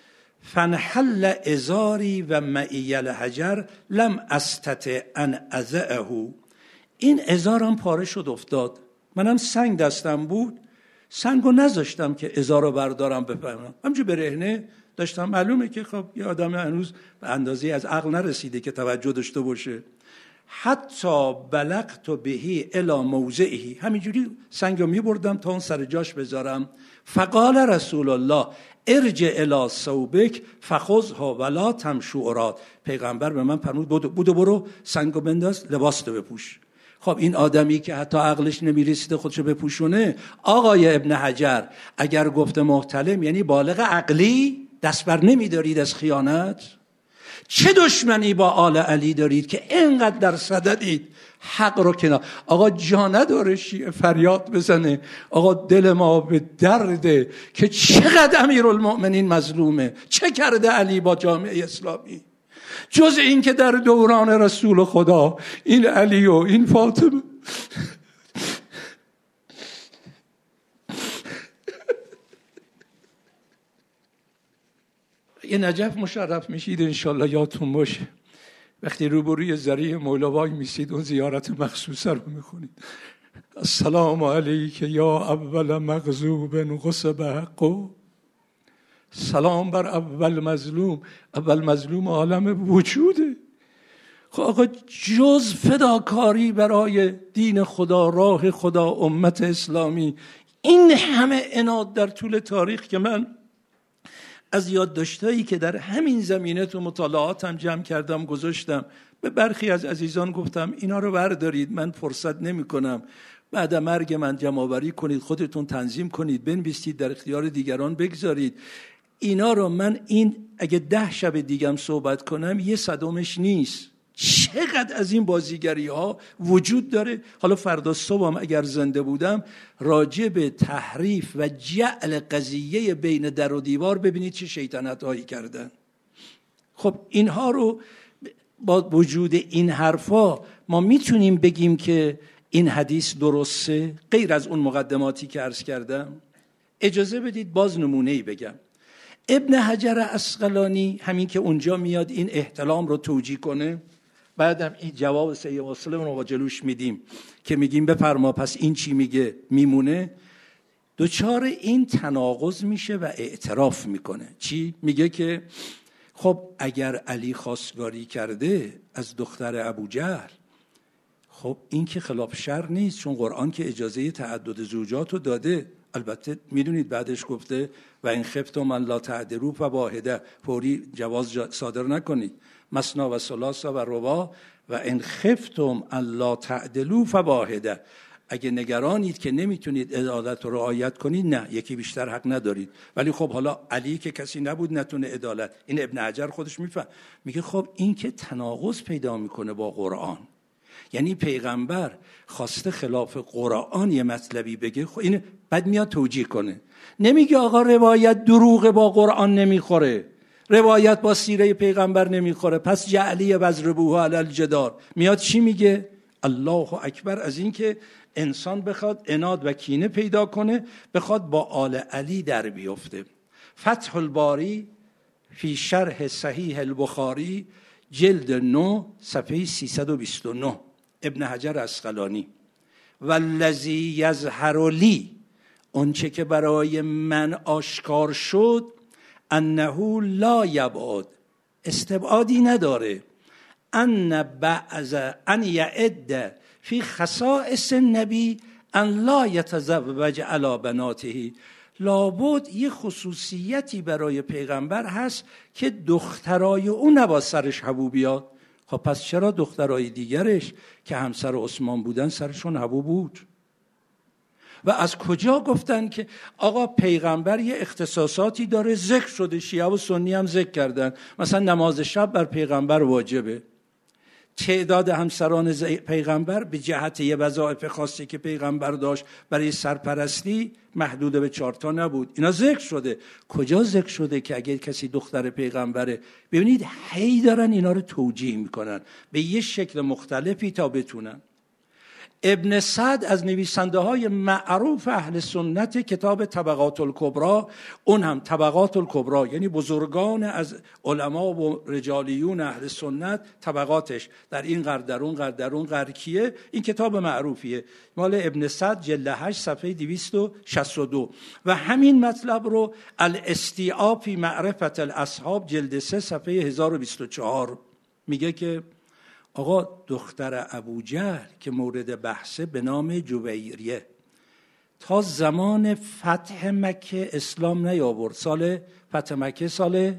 فنحل ازاری و معی الحجر لم استطع ان ازعه. این ازارم پاره شد افتاد، منم سنگ دستم بود، سنگو نذاشتم که ازارو بردارم بفهمم، همجور برهنه داشتم. معلومه که خب یه آدم هنوز به اندازه از عقل نرسیده که توجه داشته باشه. حتی بلغت بهی الی موضعه، همینجوری سنگو میبردم تا اون سر جاش بذارم. فقال رسول الله ارجع الی ثوبک فخذه ولا تمشو عرات. پیغمبر به من فرمود بودو بودو برو سنگو بنداز، لباس تو بپوش. خب این آدمی که حتی عقلش نمیرسیده خودشو بپوشونه، آقای ابن حجر اگر گفته محتلم یعنی بالغ عقلی، دست بر نمیدارید از خیانت؟ چه دشمنی با آل علی دارید که اینقدر در صددید حق رو کنار؟ آقا جا نداره شیعه فریاد بزنه آقا دل ما به درده که چقدر امیرالمؤمنین مظلومه، چه کرده علی با جامعه اسلامی، جز این که در دوران رسول خدا این علی و این فاطمه یه نجف مشرف میشید انشالله یادتون باشه، وقتی روبروی ذریح مولوی میسید اون زیارت مخصوصه رو میخونید. السلام علیک یا اول مغضوب غصب حقه. سلام بر اول مظلوم. اول مظلوم عالم وجوده. خب آقا جز فداکاری برای دین خدا، راه خدا، امت اسلامی، این همه عناد در طول تاریخ که من از یادداشتایی که در همین زمینه تو مطالعاتم جمع کردم گذاشتم، به برخی از عزیزان گفتم اینا رو بردارید، من فرصت نمی کنم، بعد مرگ من جمع‌آوری کنید، خودتون تنظیم کنید، بنویسید، در اختیار دیگران بگذارید. اینا رو من این اگه ده شب دیگم صحبت کنم یه صدامش نیست. چقدر از این بازیگری ها وجود داره. حالا فردا صبحم اگر زنده بودم راجع به تحریف و جعل قضیه بین در و دیوار ببینید چه شیطنت هایی کردن. خب اینها رو با وجود این حرفا ما میتونیم بگیم که این حدیث درسته غیر از اون مقدماتی که عرض کردم؟ اجازه بدید باز نمونه‌ای بگم. ابن حجر عسقلانی همین که اونجا میاد این احتلام رو توجیه کنه، بعدم این جواب صحیح مسلم رو با جلوش میدیم که میگیم بفرما پس این چی میگه، میمونه دوچار این تناقض میشه و اعتراف میکنه. چی؟ میگه که خب اگر علی خواستگاری کرده از دختر ابوجهل، خب این که خلاف شرع نیست، چون قرآن که اجازه تعدد زوجات رو داده. البته میدونید بعدش گفته و این خفتم ان لا تعدلوا فواحده، فوری جواز صادر نکنید، مثنی و ثلاث و رباع و ان خفتم ان لا تعدلوا فواحده، اگه نگرانید که نمیتونید عدالت رو رعایت کنید، نه یکی بیشتر حق ندارید. ولی خب حالا علی که کسی نبود نتونه عدالت، این ابن حجر خودش میفهم، میگه خب این که تناقض پیدا میکنه با قرآن، یعنی پیغمبر خواسته خلاف قرآن یه مطلبی بگه، خب این بعد میاد توجیه کنه، نمیگه آقا روایت دروغ با قرآن نمیخوره، روایت با سیره پیغمبر نمیخوره، پس جعلی وضربوه علی الجدار. میاد چی میگه؟ الله اکبر از این که انسان بخواد عناد و کینه پیدا کنه، بخواد با آل علی در بیفته. فتح الباری فی شرح صحیح البخاری جلد نو صفحه سیصد و بیست و نه، ابن حجر عسقلانی. والذی یظهر لی، اون چه که برای من آشکار شد، انه لا یبعد، استبعادی نداره، ان بعض ان یعد فی خصائص النبی ان لا یتزوج علی بناته، لابد یه خصوصیتی برای پیغمبر هست که دخترای او نباید سرش حبو بیاد. خب پس چرا دخترای دیگرش که همسر عثمان بودن سرشون حبو بود؟ و از کجا گفتن که آقا پیغمبر یه اختصاصاتی داره ذکر شده، شیعه و سنی هم ذکر کردن، مثلا نماز شب بر پیغمبر واجبه، تعداد همسران پیغمبر به جهت یه وظایف خاصی که پیغمبر داشت برای سرپرستی محدود به چهار تا نبود، اینا ذکر شده. کجا ذکر شده که اگر کسی دختر پیغمبره؟ ببینید هی دارن اینا رو توجیه میکنن به یه شکل مختلفی تا بتونن. ابن سعد از نویسنده های معروف اهل سنت، کتاب طبقات الکبری، اون هم طبقات الکبری یعنی بزرگان از علما و رجالیون اهل سنت، طبقاتش در این قرن در اون قرن در اون قرن کیه، این کتاب معروفیه مال ابن سعد جلد هشت صفحه دویست و شصت و دو. و همین مطلب رو الاستیعاب فی معرفت الاصحاب جلد سه صفحه هزار و بیست و چهار میگه که آقا دختر ابوجهل که مورد بحثه به نام جویریه، تا زمان فتح مکه اسلام نیاورد. سال فتح مکه سال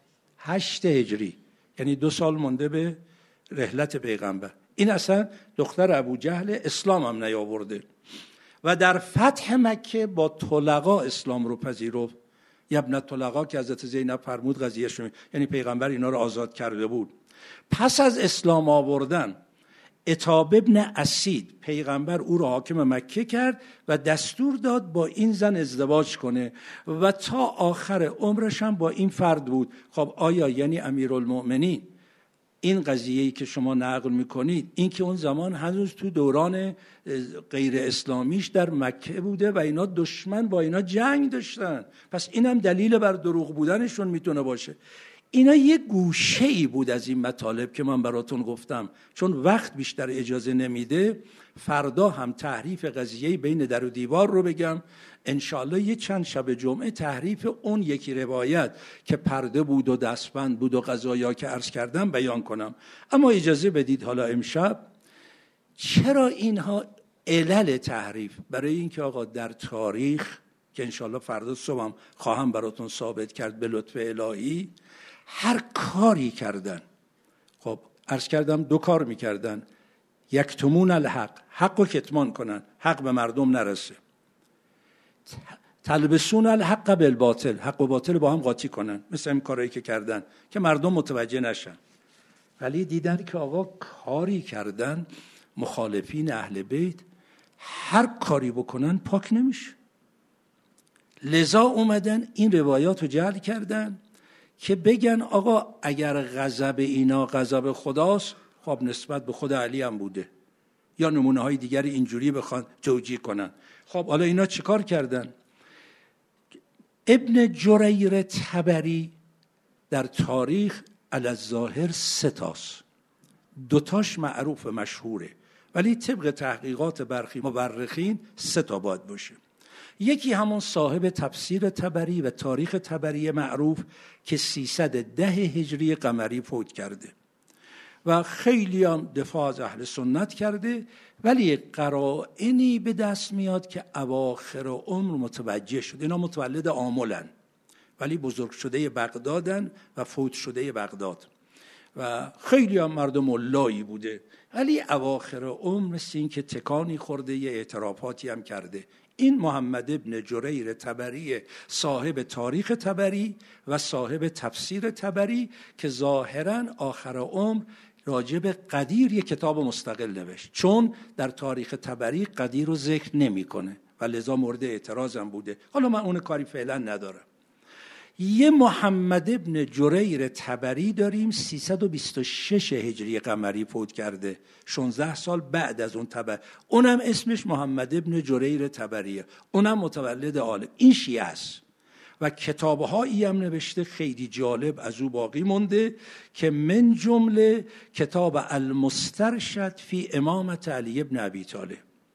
هشت هجری، یعنی دو سال مونده به رحلت پیغمبر. این اصلا دختر ابوجهل اسلام هم نیاورده و در فتح مکه با طلقا اسلام رو پذیرفت. ابن طلقا که حضرت زینب فرمود قضیه شد، یعنی پیغمبر اینا رو آزاد کرده بود. پس از اسلام آوردن عتاب ابن اسید، پیغمبر او را حاکم مکه کرد و دستور داد با این زن ازدواج کنه و تا آخر عمرش هم با این فرد بود. خب آیا یعنی امیرالمؤمنین این قضیه‌ای که شما نقل میکنید، این که اون زمان هنوز تو دوران غیر اسلامیش در مکه بوده و اینا دشمن با اینا جنگ داشتن، پس اینم دلیل بر دروغ بودنشون میتونه باشه. اینا یه گوشه‌ای بود از این مطالب که من براتون گفتم، چون وقت بیشتر اجازه نمیده. فردا هم تحریف قضیه بین در و دیوار رو بگم، انشالله یه چند شب جمعه تحریف اون یکی روایت که پرده بود و دستبند بود و قضایا که عرض کردم بیان کنم. اما اجازه بدید حالا امشب چرا اینها علل تحریف، برای اینکه آقا در تاریخ که انشالله فردا صبحم خواهم براتون ثابت کرد به لطف الهی، هر کاری کردن، خب عرض کردم دو کار میکردن، یکتمون الحق، حق رو کتمان کنن، حق به مردم نرسه، تلبسون الحق بالباطل، حق و باطل با هم قاطی کنن، مثل این کارهایی که کردن که مردم متوجه نشن. ولی دیدن که آقا کاری کردن مخالفین اهل بیت هر کاری بکنن پاک نمیشه، لذا اومدن این روایات رو جعل کردن که بگن آقا اگر غضب اینا غضب خداست، خب نسبت به خود علی هم بوده، یا نمونه های دیگری اینجوری بخوان توجیه کنن. خب حالا اینا چیکار کردن؟ ابن جریر طبری در تاریخ الظاهر سه تاست، دوتاش معروف مشهوره، ولی طبق تحقیقات برخی مورخین سه تا باید باشه. یکی همون صاحب تفسیر طبری و تاریخ طبری معروف که سیصد و ده هجری قمری فوت کرده و خیلی هم دفاع از اهل سنت کرده، ولی قرائنی به دست میاد که اواخر عمر متوجه شد. اینا متولد آملن ولی بزرگ شده بغدادن و فوت شده بغداد و خیلی هم مرد ملایی بوده، ولی اواخر عمر مثل این که تکانی خورده، یه اعترافاتی هم کرده. این محمد ابن جریر طبری صاحب تاریخ طبری و صاحب تفسیر طبری که ظاهراً آخر عمر راجب قدیر یک کتاب مستقل نوشت، چون در تاریخ طبری قدیر رو ذکر نمی‌کنه و لذا مورد اعتراضم بوده. حالا من اون کاری فعلا ندارم. یه محمد ابن جریر طبری داریم سیصد و بیست و شش هجری قمری فوت کرده، شانزده سال بعد از اون طبری. اونم اسمش محمد ابن جریر طبریه، اونم متولد عالم. این شیعه است و کتاب‌هایی هم نوشته خیلی جالب از او باقی مونده که من جمله کتاب المسترشد فی امامت علی ابن ابی طالب،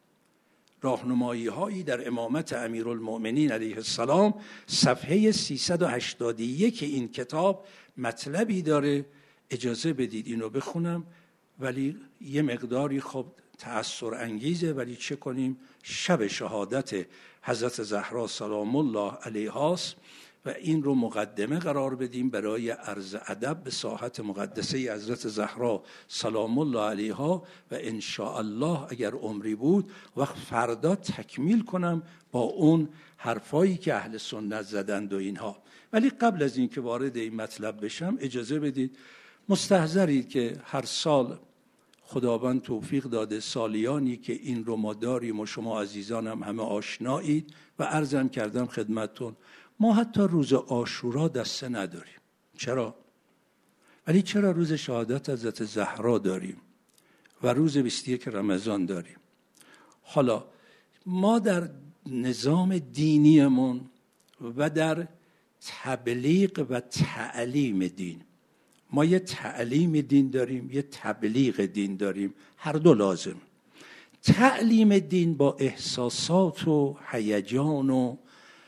راهنمایی هایی در امامت امیرالمؤمنین علیه السلام، صفحه سیصد و هشتاد و یک این کتاب مطلبی داره. اجازه بدید اینو بخونم، ولی یه مقداری خب تأثیر انگیزه، ولی چه کنیم، شب شهادت حضرت زهرا سلام الله علیها است و این رو مقدمه قرار بدیم برای عرض ادب به ساحت مقدسه حضرت زهرا سلام الله علیها و ان شاء الله اگر عمری بود وقت فردا تکمیل کنم با اون حرفایی که اهل سنت زدند و اینها. ولی قبل از این که وارد این مطلب بشم اجازه بدید، مستحضرید که هر سال خداوند توفیق داده سالیانی که این رو ما داریم و شما عزیزان هم همه آشنایید و عرضم کردم خدمتتون، ما حتی روز عاشورا دسته نداریم. چرا؟ ولی چرا روز شهادت حضرت زهرا داریم و روز بیست و یک رمضان داریم؟ حالا ما در نظام دینیمون و در تبلیغ و تعلیم دین، ما یه تعلیم دین داریم، یه تبلیغ دین داریم، هر دو لازم. تعلیم دین با احساسات و هیجان و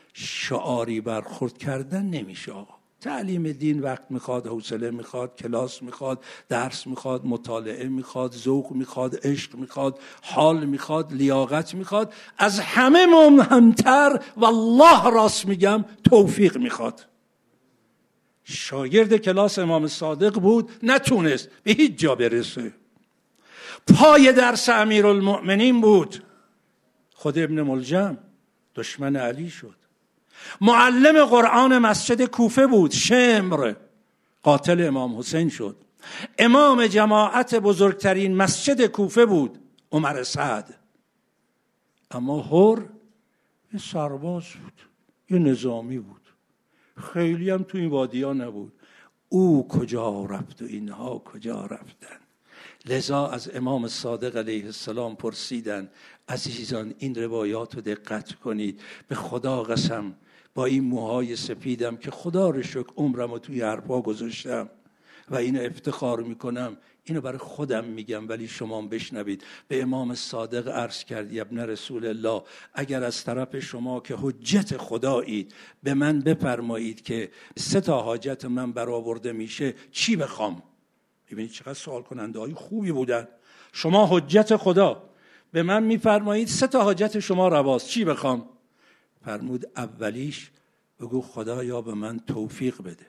شعاری برخورد کردن نمیشه آقا. تعلیم دین وقت میخواد، حوصله میخواد، کلاس میخواد، درس میخواد، مطالعه میخواد، ذوق میخواد، عشق میخواد، حال میخواد، لیاقت میخواد، از همه مهمتر والله راست میگم توفیق میخواد. شاگرد کلاس امام صادق بود، نتونست به هیچ جا برسه. پای درس امیرالمؤمنین بود، خود ابن ملجم دشمن علی شد. معلم قرآن مسجد کوفه بود، شمر قاتل امام حسین شد. امام جماعت بزرگترین مسجد کوفه بود، عمر سعد. اما هر یه سرباز بود، یه نظامی بود، خیلی هم تو این وادیا نبود. او کجا رفت و اینها کجا رفتن؟ لذا از امام صادق علیه السلام پرسیدن عزیزان این روایات رو دقت کنید، به خدا قسم با این موهای سپیدم که خدا رو شکر عمرم رو توی حرفا گذاشتم و اینو افتخار میکنم، اینو برای خودم میگم ولی شما هم بشنوید. به امام صادق عرض کرد ابن رسول الله، اگر از طرف شما که حجت خدایید به من بفرمایید که سه تا حاجت من برآورده میشه چی بخوام؟ ببینید چقدر سوال کننده های خوبی بودن. شما حجت خدا به من میفرمایید سه تا حاجت شما رواست، چی بخوام؟ فرمود اولیش بگو خدایا به من توفیق بده.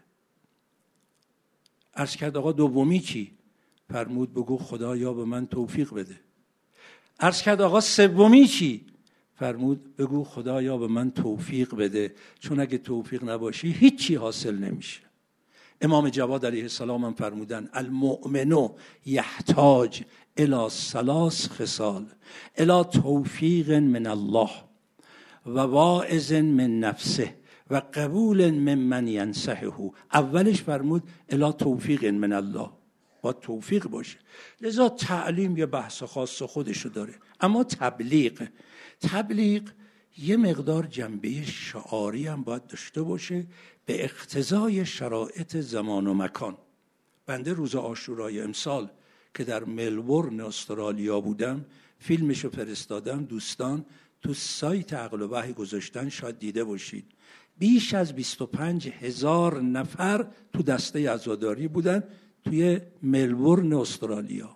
عرض کرد آقا دومی چی؟ فرمود بگو خدایا به من توفیق بده. عرض کرد آقا سومی چی؟ فرمود بگو خدایا به من توفیق بده، چون اگه توفیق نباشی هیچی حاصل نمیشه. امام جواد علیه السلام هم فرمودن المؤمن یحتاج الی ثلاث خصال، الی توفیق من الله و واعظ من نفسه و قبول ممن ینصحه. اولش فرمود الی توفیق من الله، با توفیق باشه. لذا تعلیم یه بحث خاص خودشو داره. اما تبلیغ تبلیغ یه مقدار جنبه شعاری هم باید داشته باشه به اقتضای شرایط زمان و مکان. بنده روز عاشورای امسال که در ملبورن استرالیا بودم فیلمشو فرستادم، دوستان تو سایت عقل و وحی گذاشتن، شاید دیده باشید. بیش از بیست و پنج هزار نفر تو دسته عزاداری بودن توی ملبورن استرالیا.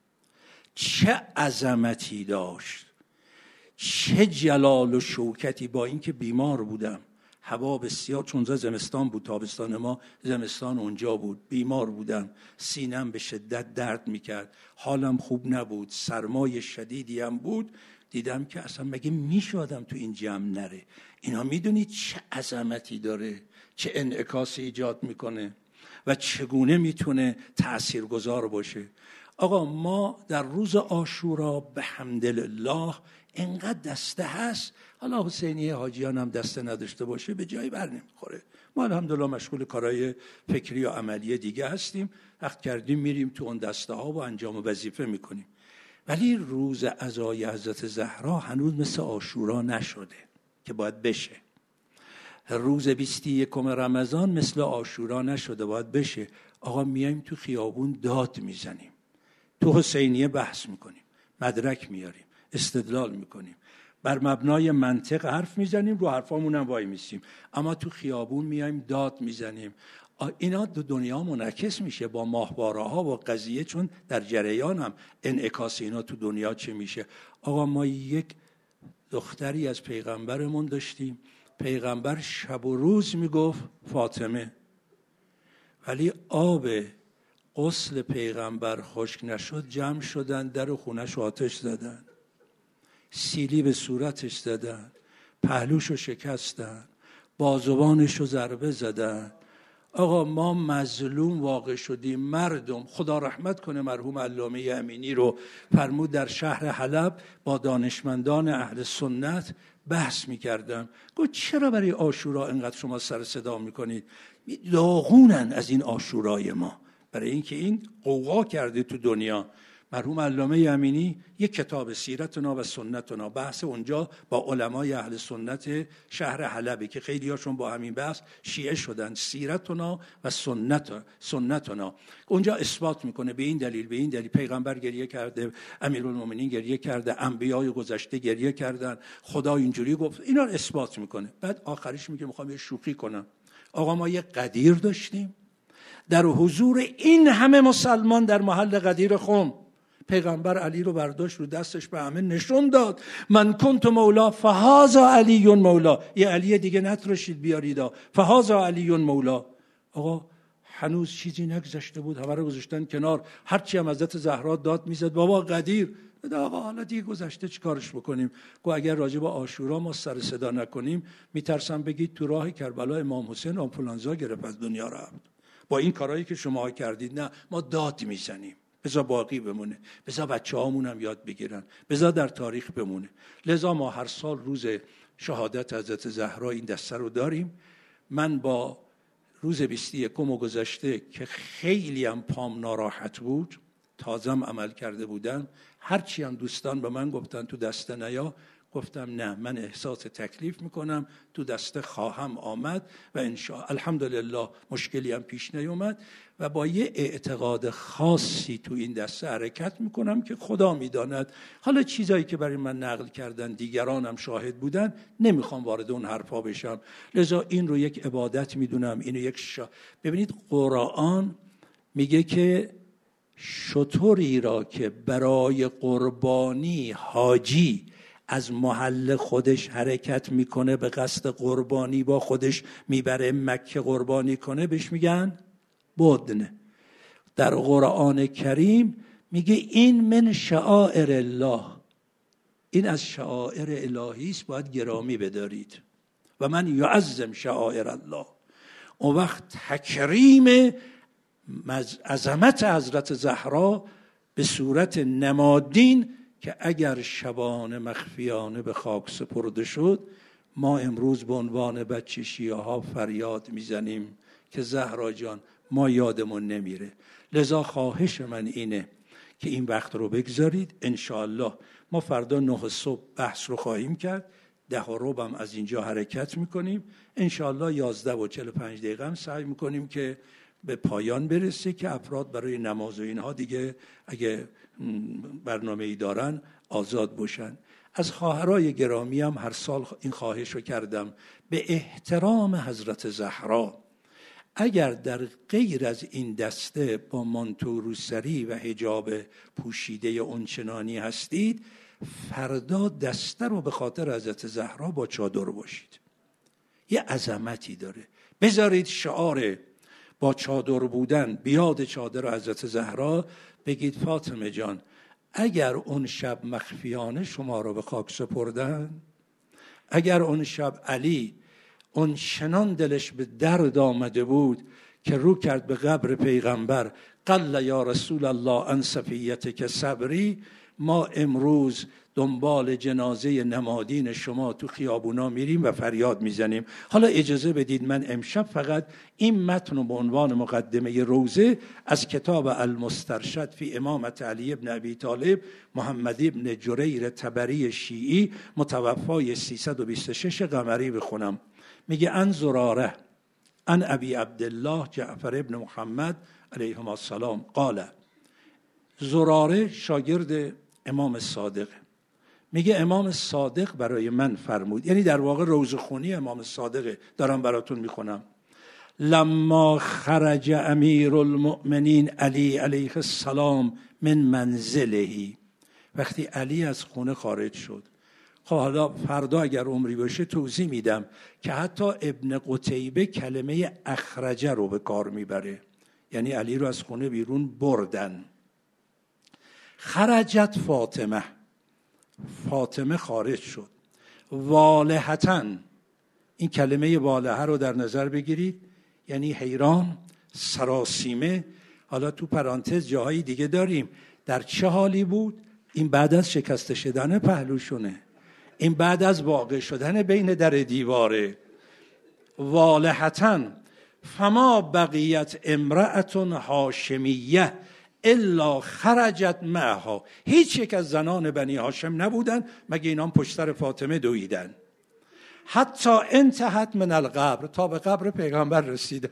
چه عظمتی داشت، چه جلال و شوکتی. با اینکه بیمار بودم، هوا بسیار، چون زمستان بود، تابستان ما زمستان اونجا بود، بیمار بودم، سینم به شدت درد میکرد، حالم خوب نبود، سرمای شدیدی هم بود. دیدم که اصلا مگه میشه آدم تو این جمع نره؟ اینا میدونید چه عظمتی داره، چه انعکاسی ایجاد میکنه و چگونه میتونه تاثیرگذار باشه. آقا ما در روز عاشورا به حمدالله انقدر دسته هست، حالا حسینیه حاجیان هم دسته نداشته باشه به جایی بر نمیخوره. ما الحمدلله مشغول کارهای فکری و عملی دیگه هستیم، وقت کردیم میریم تو اون دسته ها و انجام وظیفه میکنیم. ولی روز عزای حضرت زهرا هنوز مثل عاشورا نشده که باید بشه. روز بیست و یکم رمضان مثل عاشورا نشده، باید بشه. آقا میایم تو خیابون داد میزنیم، تو حسینیه بحث میکنیم، مدرک میاریم، استدلال میکنیم، بر مبنای منطق حرف میزنیم، رو حرفامون هم وای میسیم، اما تو خیابون میایم داد میزنیم. اینا دو دنیا منعکس میشه با ماهواره ها و قضیه، چون در جریان هم انعکاس اینا تو دنیا چه میشه. آقا ما یک دختری از پیغمبرمون داشتیم، پیغمبر شب و روز میگفت فاطمه، ولی آب غسل پیغمبر خشک نشد، جمع شدن در خونش آتش زدن، سیلی به صورتش زدن، پهلوشو شکستن، بازوانشو ضربه زدن. آقا ما مظلوم واقع شدیم. مردم، خدا رحمت کنه مرحوم علامه امینی رو، فرمود در شهر حلب با دانشمندان اهل سنت بحث میکردم، گفت چرا برای عاشورا اینقدر شما سر صدا میکنید؟ داغونن از این عاشورای ما، برای اینکه این قوقا کرده تو دنیا. مرحوم علامه امینی یک کتاب سیرتنا و سنتنا، بحث اونجا با علمای اهل سنت شهر حلبی که خیلی هاشون با همین بحث شیعه شدن، سیرتنا و سنت سنتنا، اونجا اثبات میکنه به این دلیل به این دلیل پیغمبر گریه کرده، امیرالمومنین گریه کرده، انبیای گذشته گریه کردن، خدا اینجوری گفت، اینا رو اثبات میکنه. بعد آخرش میگه میخوام یه شوخی کنم. آقا ما یه قدیر داشتیم در حضور این همه مسلمان در محل قدیر خم، پیغمبر علی رو برداشت، رو دستش به همه نشون داد، من کنت مولا فهذا علی مولا، یه علی دیگه نتراشید بیاریدا، فهذا علی مولا. آقا هنوز چیزی نگذشته بود، همه رو گذاشتن کنار، هرچی هم حضرت زهرا داد میزد بابا قدیر. آقا حالا دیگه گذشته چی کارش بکنیم؟ گو اگر راجع به عاشورا ما سر صدا نکنیم، میترسم بگید تو راه کربلا امام حسین آنفولانزا گرفت از دنیا رفت. با این کارهایی که شما کردید، نه ما داد میزنیم، بذار باقی بمونه، بذار بچه هامون هم یاد بگیرن، بذار در تاریخ بمونه. لذا ما هر سال روز شهادت حضرت زهرا این دسته رو داریم. من با روز بیست و یکم گذشته که خیلی هم پام ناراحت بود، تازم عمل کرده بودم، هرچی هم دوستان به من گفتن تو دسته نیا، گفتم نه، من احساس تکلیف میکنم، تو دسته خواهم آمد و انشاء الحمدلله مشکلی هم پیش نیومد و با یه اعتقاد خاصی تو این دسته حرکت میکنم که خدا میداند. حالا چیزایی که برای من نقل کردن دیگران هم شاهد بودن، نمیخوام وارد اون حرفا بشم، لذا این رو یک عبادت میدونم، اینو یک شا... ببینید قرآن میگه که شتری را که برای قربانی حاجی از محل خودش حرکت میکنه به قصد قربانی با خودش میبره مکه قربانی کنه، بهش میگن بدن. در قرآن کریم میگه این من شعائر الله، این از شعائر الهی است، باید گرامی بدارید. و من یعظم شعائر الله. اون وقت تکریم عظمت حضرت زهرا به صورت نمادین که اگر شبانه مخفیانه به خاک سپرده شد، ما امروز به عنوان بچه شیعه ها فریاد میزنیم که زهرا جان ما یادمون نمیره. لذا خواهش من اینه که این وقت رو بگذارید. انشاءالله ما فردا نه صبح بحث رو خواهیم کرد، ده و ربع هم از اینجا حرکت میکنیم، انشاءالله یازده و چهل و پنج دقیقه هم سعی میکنیم که به پایان برسه که افراد برای نماز و اینها دیگه اگه برنامه‌ای دارن آزاد باشن. از خواهرای گرامی هم هر سال این خواهش رو کردم به احترام حضرت زهرا، اگر در غیر از این دسته با مانتو روسری و حجاب پوشیده اونچنانی هستید، فردا دسته رو به خاطر حضرت زهرا با چادر باشید. یه عظمتی داره. بذارید شعار با چادر بودن بیاد چادر حضرت زهرا، بگید فاطمه جان اگر اون شب مخفیانه شما رو به خاک سپردن، اگر اون شب علی اون چنان دلش به درد آمده بود که رو کرد به قبر پیغمبر، قل یا رسول الله ان صفیتک صبری، ما امروز دنبال جنازه نمادین شما تو خیابونا میریم و فریاد میزنیم. حالا اجازه بدید من امشب فقط این متن رو به عنوان مقدمه روزه از کتاب المسترشد فی امامت علی ابن ابی طالب محمد ابن جریر طبری شیعی متوفای سیصد و بیست و شش قمری بخونم. میگه ان زراره ان ابی عبدالله جعفر ابن محمد علیهما السلام قال، زراره شاگرد امام صادق، میگه امام صادق برای من فرمود، یعنی در واقع روزخونی امام صادقه، دارم براتون میخونم. لما خرج امیر المؤمنین علی علیه السلام من منزلهی، وقتی علی از خونه خارج شد. خب حالا فردا اگر عمری باشه توضیح میدم که حتی ابن قتیبه کلمه اخرجه رو به کار میبره، یعنی علی رو از خونه بیرون بردن. خرجت فاطمه، فاطمه خارج شد. والهتن، این کلمه والهه رو در نظر بگیرید، یعنی حیران، سراسیمه. حالا تو پرانتز جاهای دیگه داریم. در چه حالی بود؟ این بعد از شکست شدن پهلوشونه، این بعد از واقع شدن بین در دیواره. والهتن فما بقیت امرأة هاشمیه الا خرجت معها، هیچ یک از زنان بنی هاشم نبودن مگه اینان پشت سر فاطمه دویدن. حتی انتهت من القبر، تا به قبر پیغمبر رسیدن.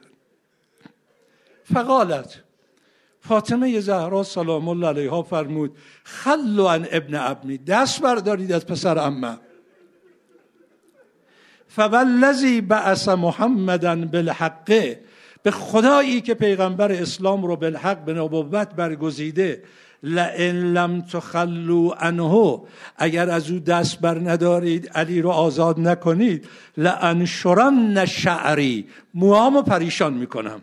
فقالت، فاطمه زهرا سلام الله علیها فرمود خلوا عن ابن عمی، دست بردارید از پسر عمه. فوالذی بعث محمدا بالحق، به خدایی که پیغمبر اسلام رو بالحق به نبوت برگزیده، لئن لم تخلوا عنه، اگر از او دست بر ندارید، علی رو آزاد نکنید، لانشرن شعری، موامو پریشان میکنم،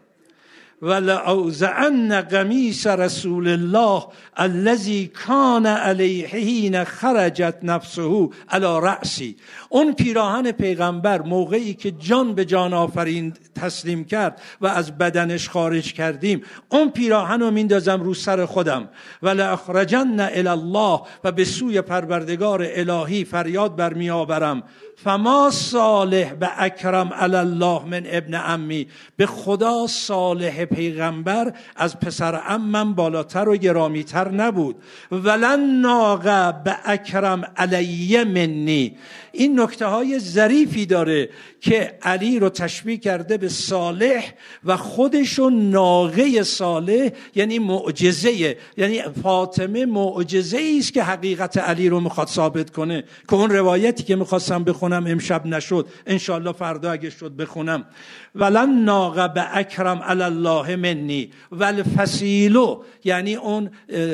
ولأوزعن قمیص رسول الله الذي کان علیه حین خرجت نفسه علی رأسی، اون پیراهن پیغمبر موقعی که جان به جان آفرین تسلیم کرد و از بدنش خارج کردیم، اون پیراهن رو میندازم رو سر خودم. ولأخرجن الی الله، و به سوی پروردگار الهی فریاد برمی آورم. فما صالح به اکرم علی الله من ابن عمی، به خدا صالح پیغمبر از پسر عمم بالاتر و گرامیتر نبود. ولن ناقه به اکرم علی منی، این نکته های ظریفی داره که علی رو تشبیه کرده به صالح و خودشو ناقه صالح، یعنی معجزه، یعنی فاطمه معجزه است که حقیقت علی رو میخواد ثابت کنه، که اون روایتی که میخواستم بخونم امشب نشد، انشالله فردا اگه شد بخونم. ولن ناقه به اکرم علی الله منی والفسیلو، یعنی اون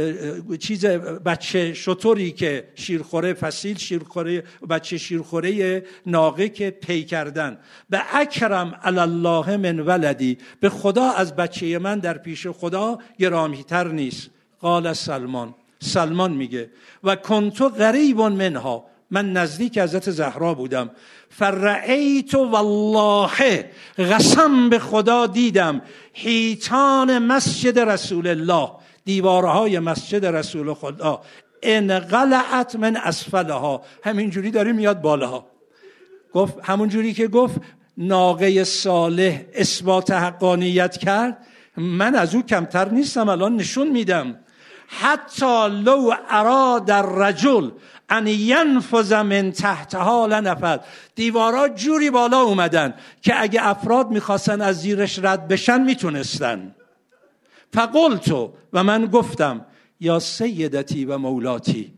چیز بچه شطوری که شیرخوره، فسیل شیرخوره، بچه شیرخوره ناقه که پی کردن. به اکرم علی الله من ولدی، به خدا از بچه من در پیش خدا گرامیتر نیست. قال سلمان، سلمان میگه و کنت قریب منها، من نزدیک حضرت زهرا بودم. فرعیت والله، قسم به خدا دیدم، حیطان مسجد رسول الله، دیوارهای مسجد رسول خدا، انقلعت من اسفلها، همینجوری داره میاد بالاها. گفت همونجوری که گفت ناقه صالح اثبات حقانیت کرد، من از او کمتر نیستم، الان نشون میدم. حتی لو اراد الرجل ان ینفذ من تحتها لنفذ، دیوارا جوری بالا اومدن که اگه افراد میخواستن از زیرش رد بشن میتونستن. فقلت، و من گفتم یا سیدتی و مولاتی،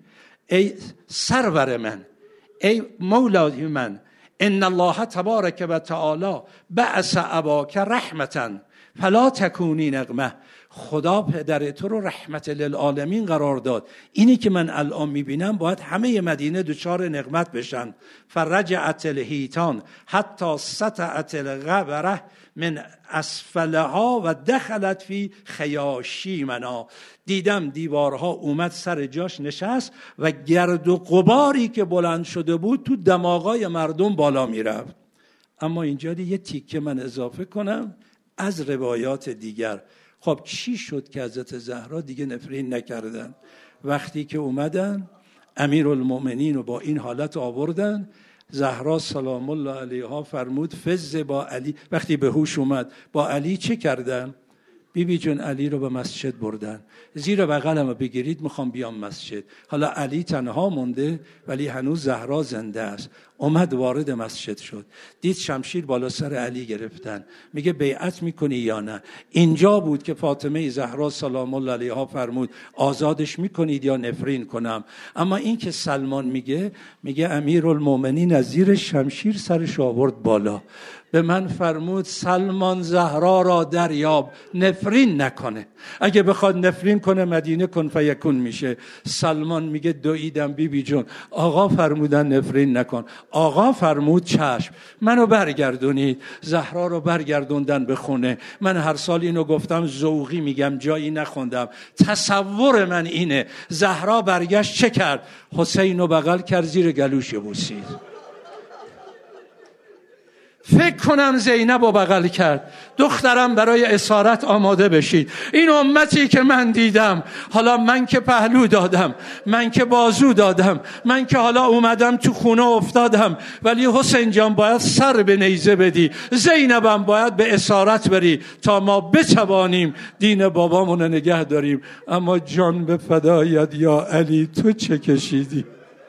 ای سرور من، ای مولای من، ان الله تبارک و تعالی بعث اباک رحمتا فلا تکونی نقمه. خدا پدر تو رو رحمت للعالمین قرار داد. اینی که من الان میبینم باید همه مدینه دچار نقمت بشن. فرجعت الحیتان حتی سطعت الغبره من اسفلها و دخلت فی خیاشیمنا. دیدم دیوارها اومد سر جاش نشست و گرد و غباری که بلند شده بود تو دماغای مردم بالا میرفت. اما اینجا یه تیکه من اضافه کنم از روایات دیگر. خب چی شد که حضرت زهرا دیگه نفرین نکردن؟ وقتی که اومدن امیرالمؤمنین رو با این حالت آوردن، زهرا سلام الله علیها فرمود فز با علی. وقتی به هوش اومد با علی چه کردن؟ بی بی جون علی رو به مسجد بردن، زیر بغلمو بگیرید میخوام بیام مسجد. حالا علی تنها مونده ولی هنوز زهرا زنده است. اومد وارد مسجد شد، دید شمشیر بالا سر علی گرفتن، میگه بیعت میکنی یا نه؟ اینجا بود که فاطمه زهرا سلام الله علیها فرمود آزادش میکنید یا نفرین کنم؟ اما این که سلمان میگه میگه امیرالمومنین از زیر شمشیر سرش آورد بالا، به من فرمود سلمان زهرا را دریاب نفرین نکنه. اگه بخواد نفرین کنه مدینه کن فیکون میشه. سلمان میگه دویدم بی بی جون، آقا فرمودن نفرین نکن، آقا فرمود چشم، منو برگردونید. زهرا رو برگردوندن به خونه. من هر سال اینو گفتم ذوقی میگم، جایی نخوندم. تصور من اینه زهرا برگشت چه کرد؟ حسین رو بغل کرد، زیر گلوش بوسید. فکر کنم زینب رو بغل کرد، دخترم برای اسارت آماده بشید. این امتی که من دیدم، حالا من که پهلو دادم، من که بازو دادم، من که حالا اومدم تو خونه افتادم، ولی حسین جان باید سر به نیزه بدی، زینبم باید به اسارت بری تا ما بتوانیم دین بابامون نگه داریم. اما جان به فدایت یا علی، تو چه کشیدی؟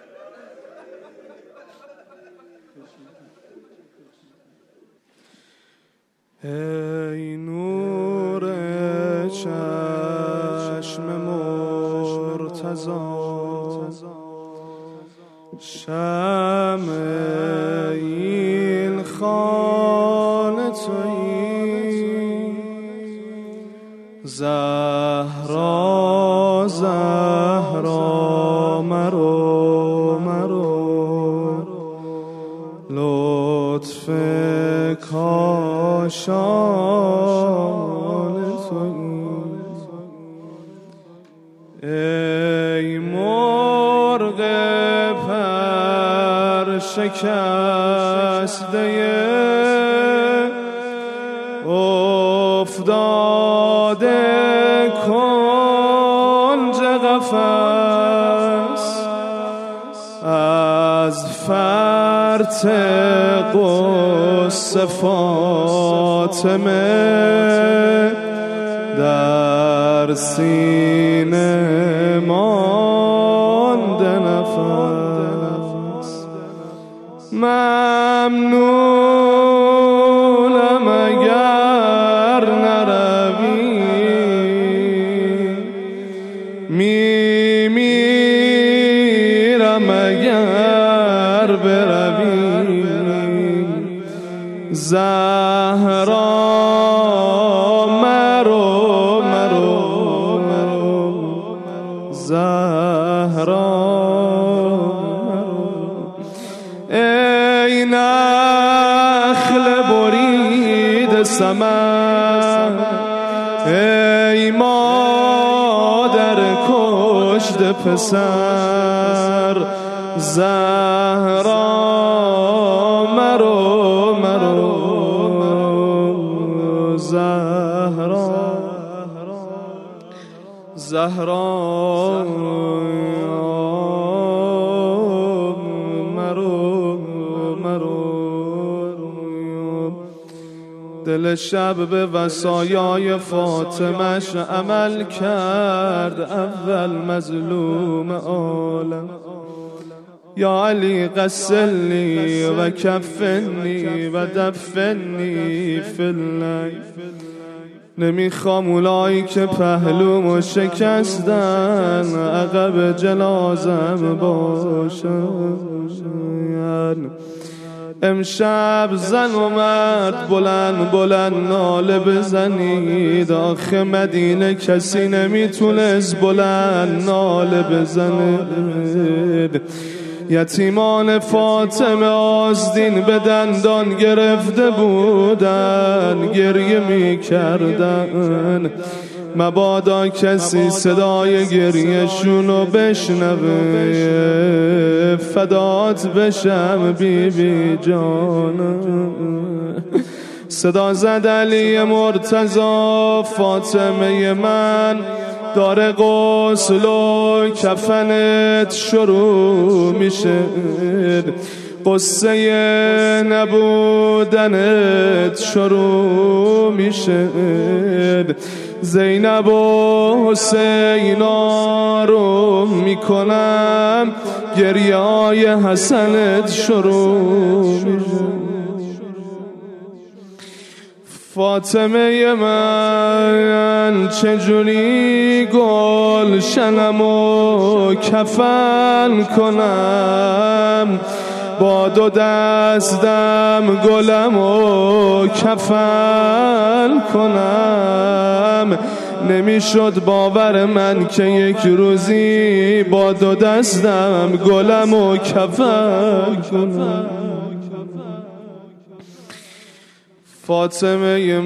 ای نور چشم مرتضی، شمع این خانه تویی، زهرا زهرا مرو مرو، لطف کاشان تویی. ای مرغ پر شکسته افتاده کنج قفس، از فرط قصه فاطمه در سینه مانده نفس. ممنونم اگر نروی، میمیرم اگر بروی. زهرا مرو مرو مرو، زهرا مرو. ای نخل برید ثمر، ای مادر کشته پسر، زهرا مرو مرو، زهرا زهرا مرو مرو. دل شب به وصایای فاطمش عمل کرد، اول مظلوم عالم. یا علی غسلنی و کفنی و دفنی فی اللیل. نمیخوام اولایی که پهلومو شکستن عقب جنازم باشن. امشب زن و مرد بلند بلند ناله بزنید، آخه مدینه کسی نمیتونست بلند ناله بزنه. یتیمان فاطمه آستین به دندان گرفته بودن، گریه میکردن، مبادا کسی صدای گریهشونو بشنوه. فدات بشم بی بی جانم. صدا زد علی مرتضی فاطمه من، داره غسل و کفنت شروع میشه، قصه نبودنت شروع میشه. زینب و حسین آروم میکنم، گریه های حسنت شروع میشه. فاطمه من چجوری گلشنمو کفن کنم، با دو دستم گلمو کفن کنم. نمیشد باور من که یک روزی با دو دستم گلمو کفن کنم. فاطمه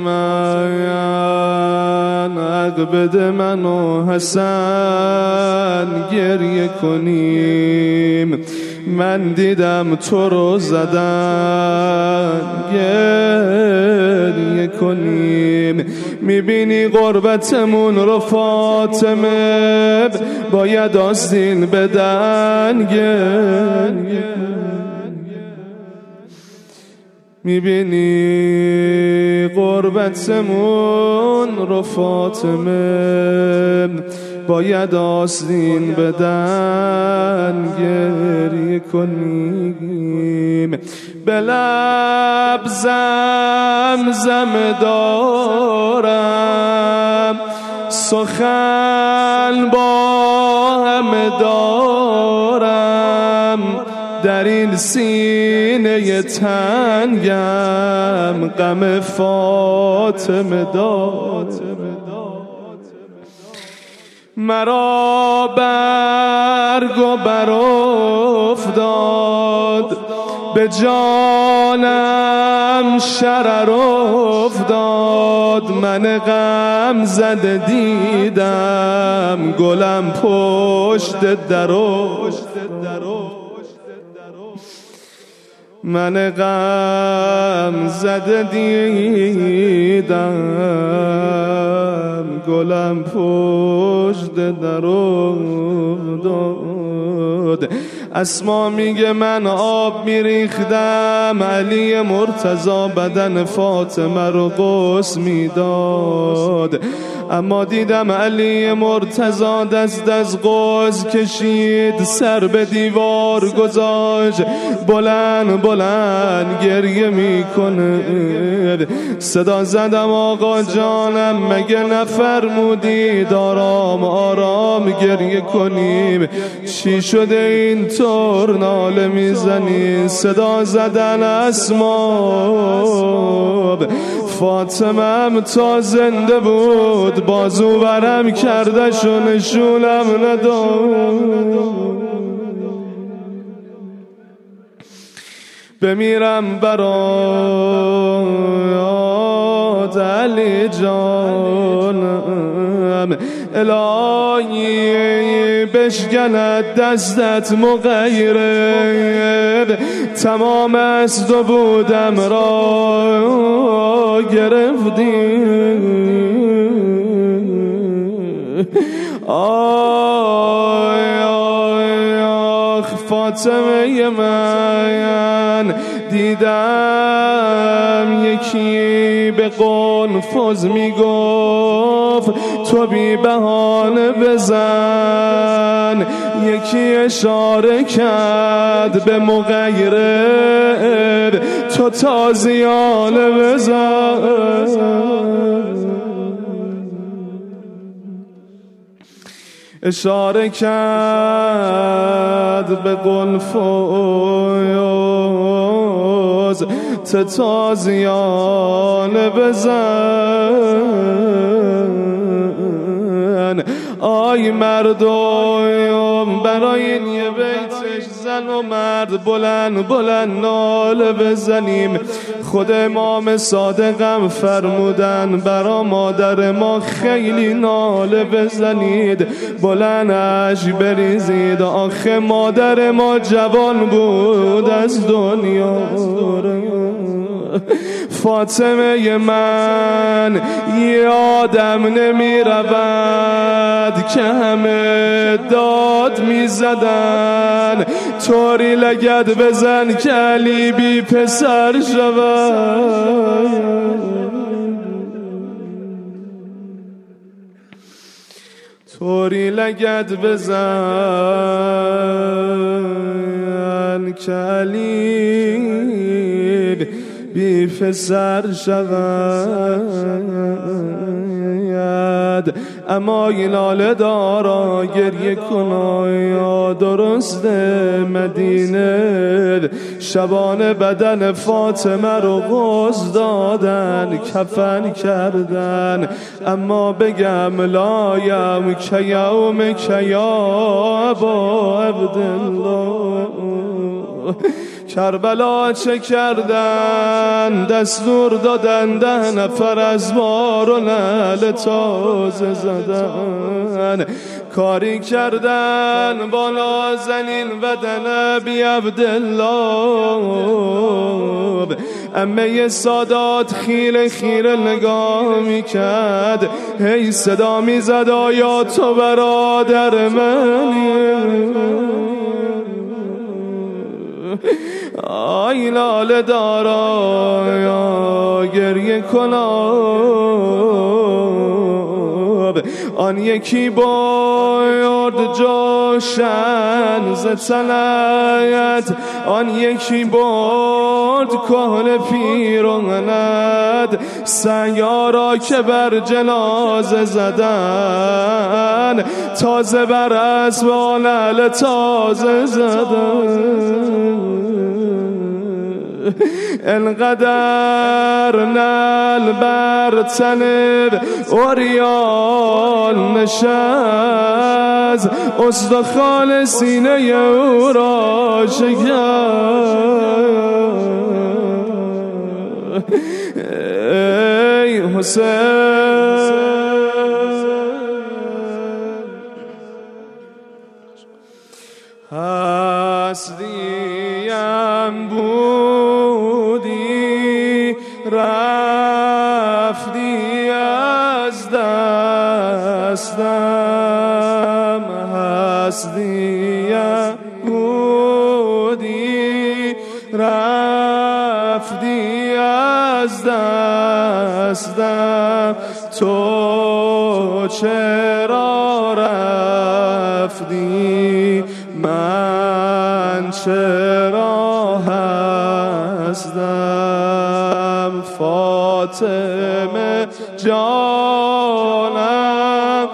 من عقبد من و حسن گریه کنیم، من دیدم تو رو زدن گریه کنیم. میبینی غربتمون رو فاطمه، باید آستین بدن گریه. میبینی غربتمون رو فاطمه، باید آستین بدن گریه کنیم. به لب زمزم دارم، سخن با همه دارم، در این سینه تنگم غم فاطمه دارم. مرا برگ و بر افتاد، به جانم شرر افتاد. من غم زده دیدم گلم پشت در افتاد. من غم زده دیدم گلم پشت در افتاد. اسما میگه من آب میریختم، علی مرتضی بدن فاطمه رو غسل میداد، اما دیدم علی مرتضی دست از غسل کشید، سر به دیوار گذاشت، بلند بلند گریه میکنه. صدا زدم آقا جانم مگه نفرمودید آرام آرام گریه کنیم، چی شده اینطور ناله میزنی؟ صدا زدن اسما، فاطمه‌م تا زنده بود بازو برم کردش و نشونم نداد. بمیرم برات علی جانم، الهی بشکند دستت مغیره، تمام از دو بودم را گرفتی. آی آی آخ فاطمه من، دیدم یکی به قنفذ میگفت تو بی بهانه بزن، یکی اشاره کرد به مغیره تو تازیانه بزن. اشاره کرد به قلفوز تتازیانه بزن. آی مردم برای این یه بیتش زن و مرد بلند بلند ناله بزنیم. خود امام صادقم فرمودن برا مادر ما خیلی ناله بزنید، بلندش بریزید. آخه مادر ما جوان بود از دنیا. فاطمه من یادم نمی رود که همه داد می زدن طوری لگد بزن که علی بی پسر شود. طوری لگد بزن که علی بی پسر شود. اما این لاله دارا گریه کن یا درست مدینه شبان بدن فاطمه رو غز دادن کفن کردن. اما بگم لایم که یوم که یا ابا عبدالله کربلا چه کردن؟ دستور دادن ده نفر از بار و نعل تازه زدن. کاری کردن با نازنین بدن بی عبدالله. امه سادات خیره خیره نگاه میکرد، هی صدا میزد آیا تو برادر منی؟ آی لاله دارا یا گریه کناب. آن یکی باید جوشن ز تنت، آن یکی بود کهن پیرهنت. سیارا که بر جنازه زدن تازه بر اسب و نعل تازه زدن. انقدر نل بر تن اوریان نشست استخوان سینه او را شکست. ای حسین هستیم بودی رفتی از دستم. هستیم بودی رفتی از دستم. تو چرا رفتی من چرا هستم؟ فاطمه جانم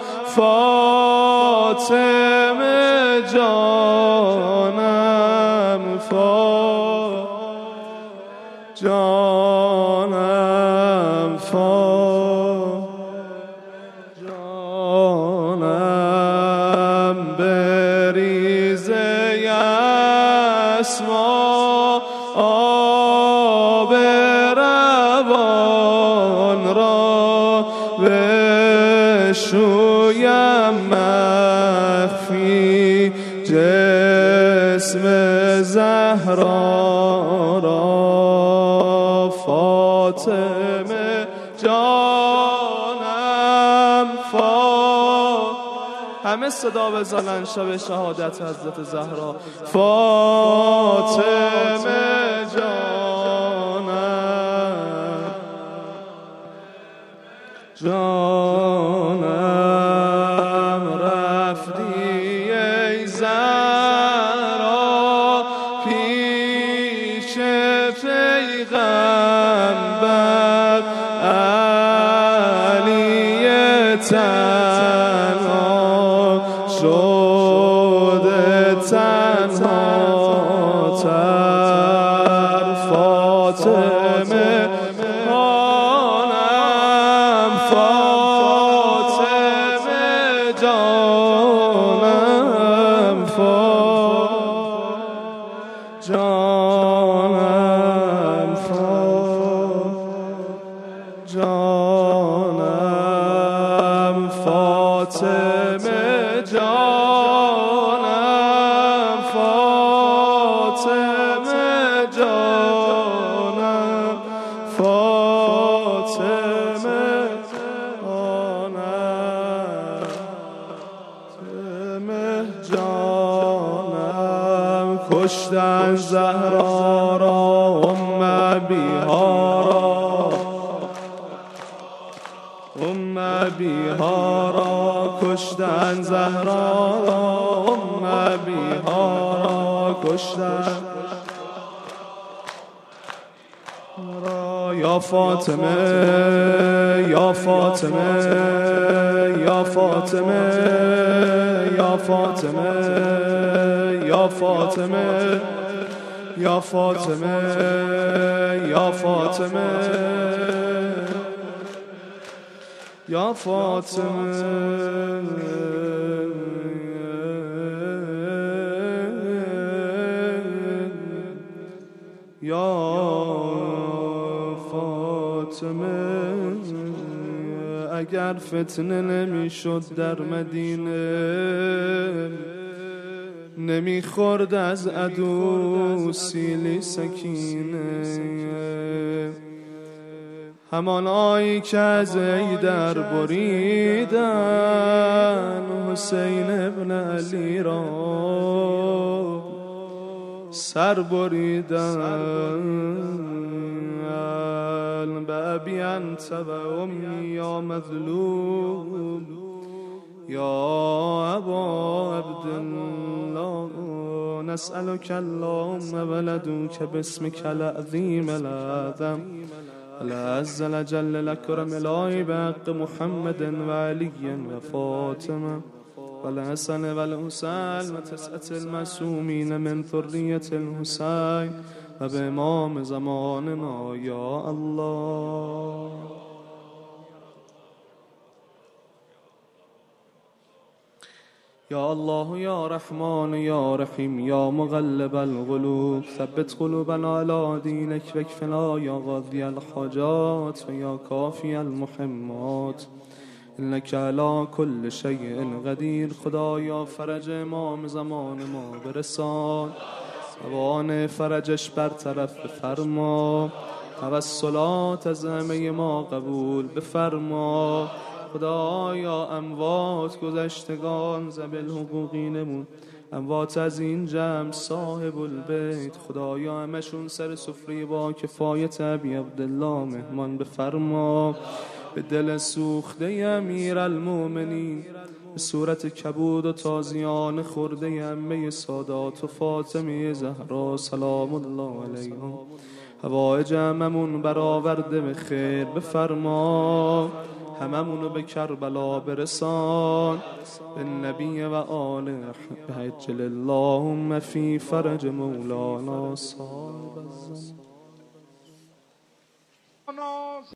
فاطمه جانم فاطمه جانم فاطمه جانم بریزه اسما آب روان را بشویم مخفی جسم زهرا را. فاطمه جانم فاطمه همه صدا بزنن شب شهادت حضرت زهرا. فاطمه جانم جانم رفتی ای زهرا پیش پیغمبر علی تنها شد فاطمه جانم فاطمه جانم فاطمه جانم فاطمه جانم فاطمه جانم فاطمه جانم فاطمه جانم کشتن زهرا را ام ابیها را ام ابیها را کشتن زهرا را ام ابیها را کشتن یا فاطمه یا فاطمه یا فاطمه یا فاطمه یا فاطمه یا فاطمه یا فاطمه یا فاطمه یا فاطمه اگر فتنه نمیشد در مدینه نمیخورد از عدو سیلی سکینه همانایی که از ایدر بریدن حسین ابن علی را سر بریدن به ابی انت و امی یا مظلوم یا ابا عبدالله نسألك اللهم ولدك باسمك العظیم الأعظم العز الجل الأكرم الهی بحق محمد و علی و فاطمه والحسن والحسین و تسعة المعصومین من ذریة الحسین و به امام زماننا یا الله. یا الله یا رحمان یا رحیم یا مقلب القلوب ثبت قلوبنا علی دینک واکفنا یا قاضی الحاجات و یا کافی المحمات انک علی کل شیء قدیر. خدایا فرج امام زمان ما برسان، اوان فرجش برطرف بفرما، توسلات از همه ما قبول بفرما. خدایا اموات گذشتگان ذوی حقوقینمون، اموات از این جمع صاحب البیت، خدایا همشون سر سفره با کفایت ابی عبدالله مهمان بفرما. به دل سوخته امیر المؤمنین به صورت کبود و تازیان خورده عمه سادات و فاطمه زهرا سلام الله علیها حوایج هممون برآورده به خیر بفرما، هممونو به کربلا برسان. به نبی و آله بحجل اللهم فی فرج مولانا صاحب الزمان.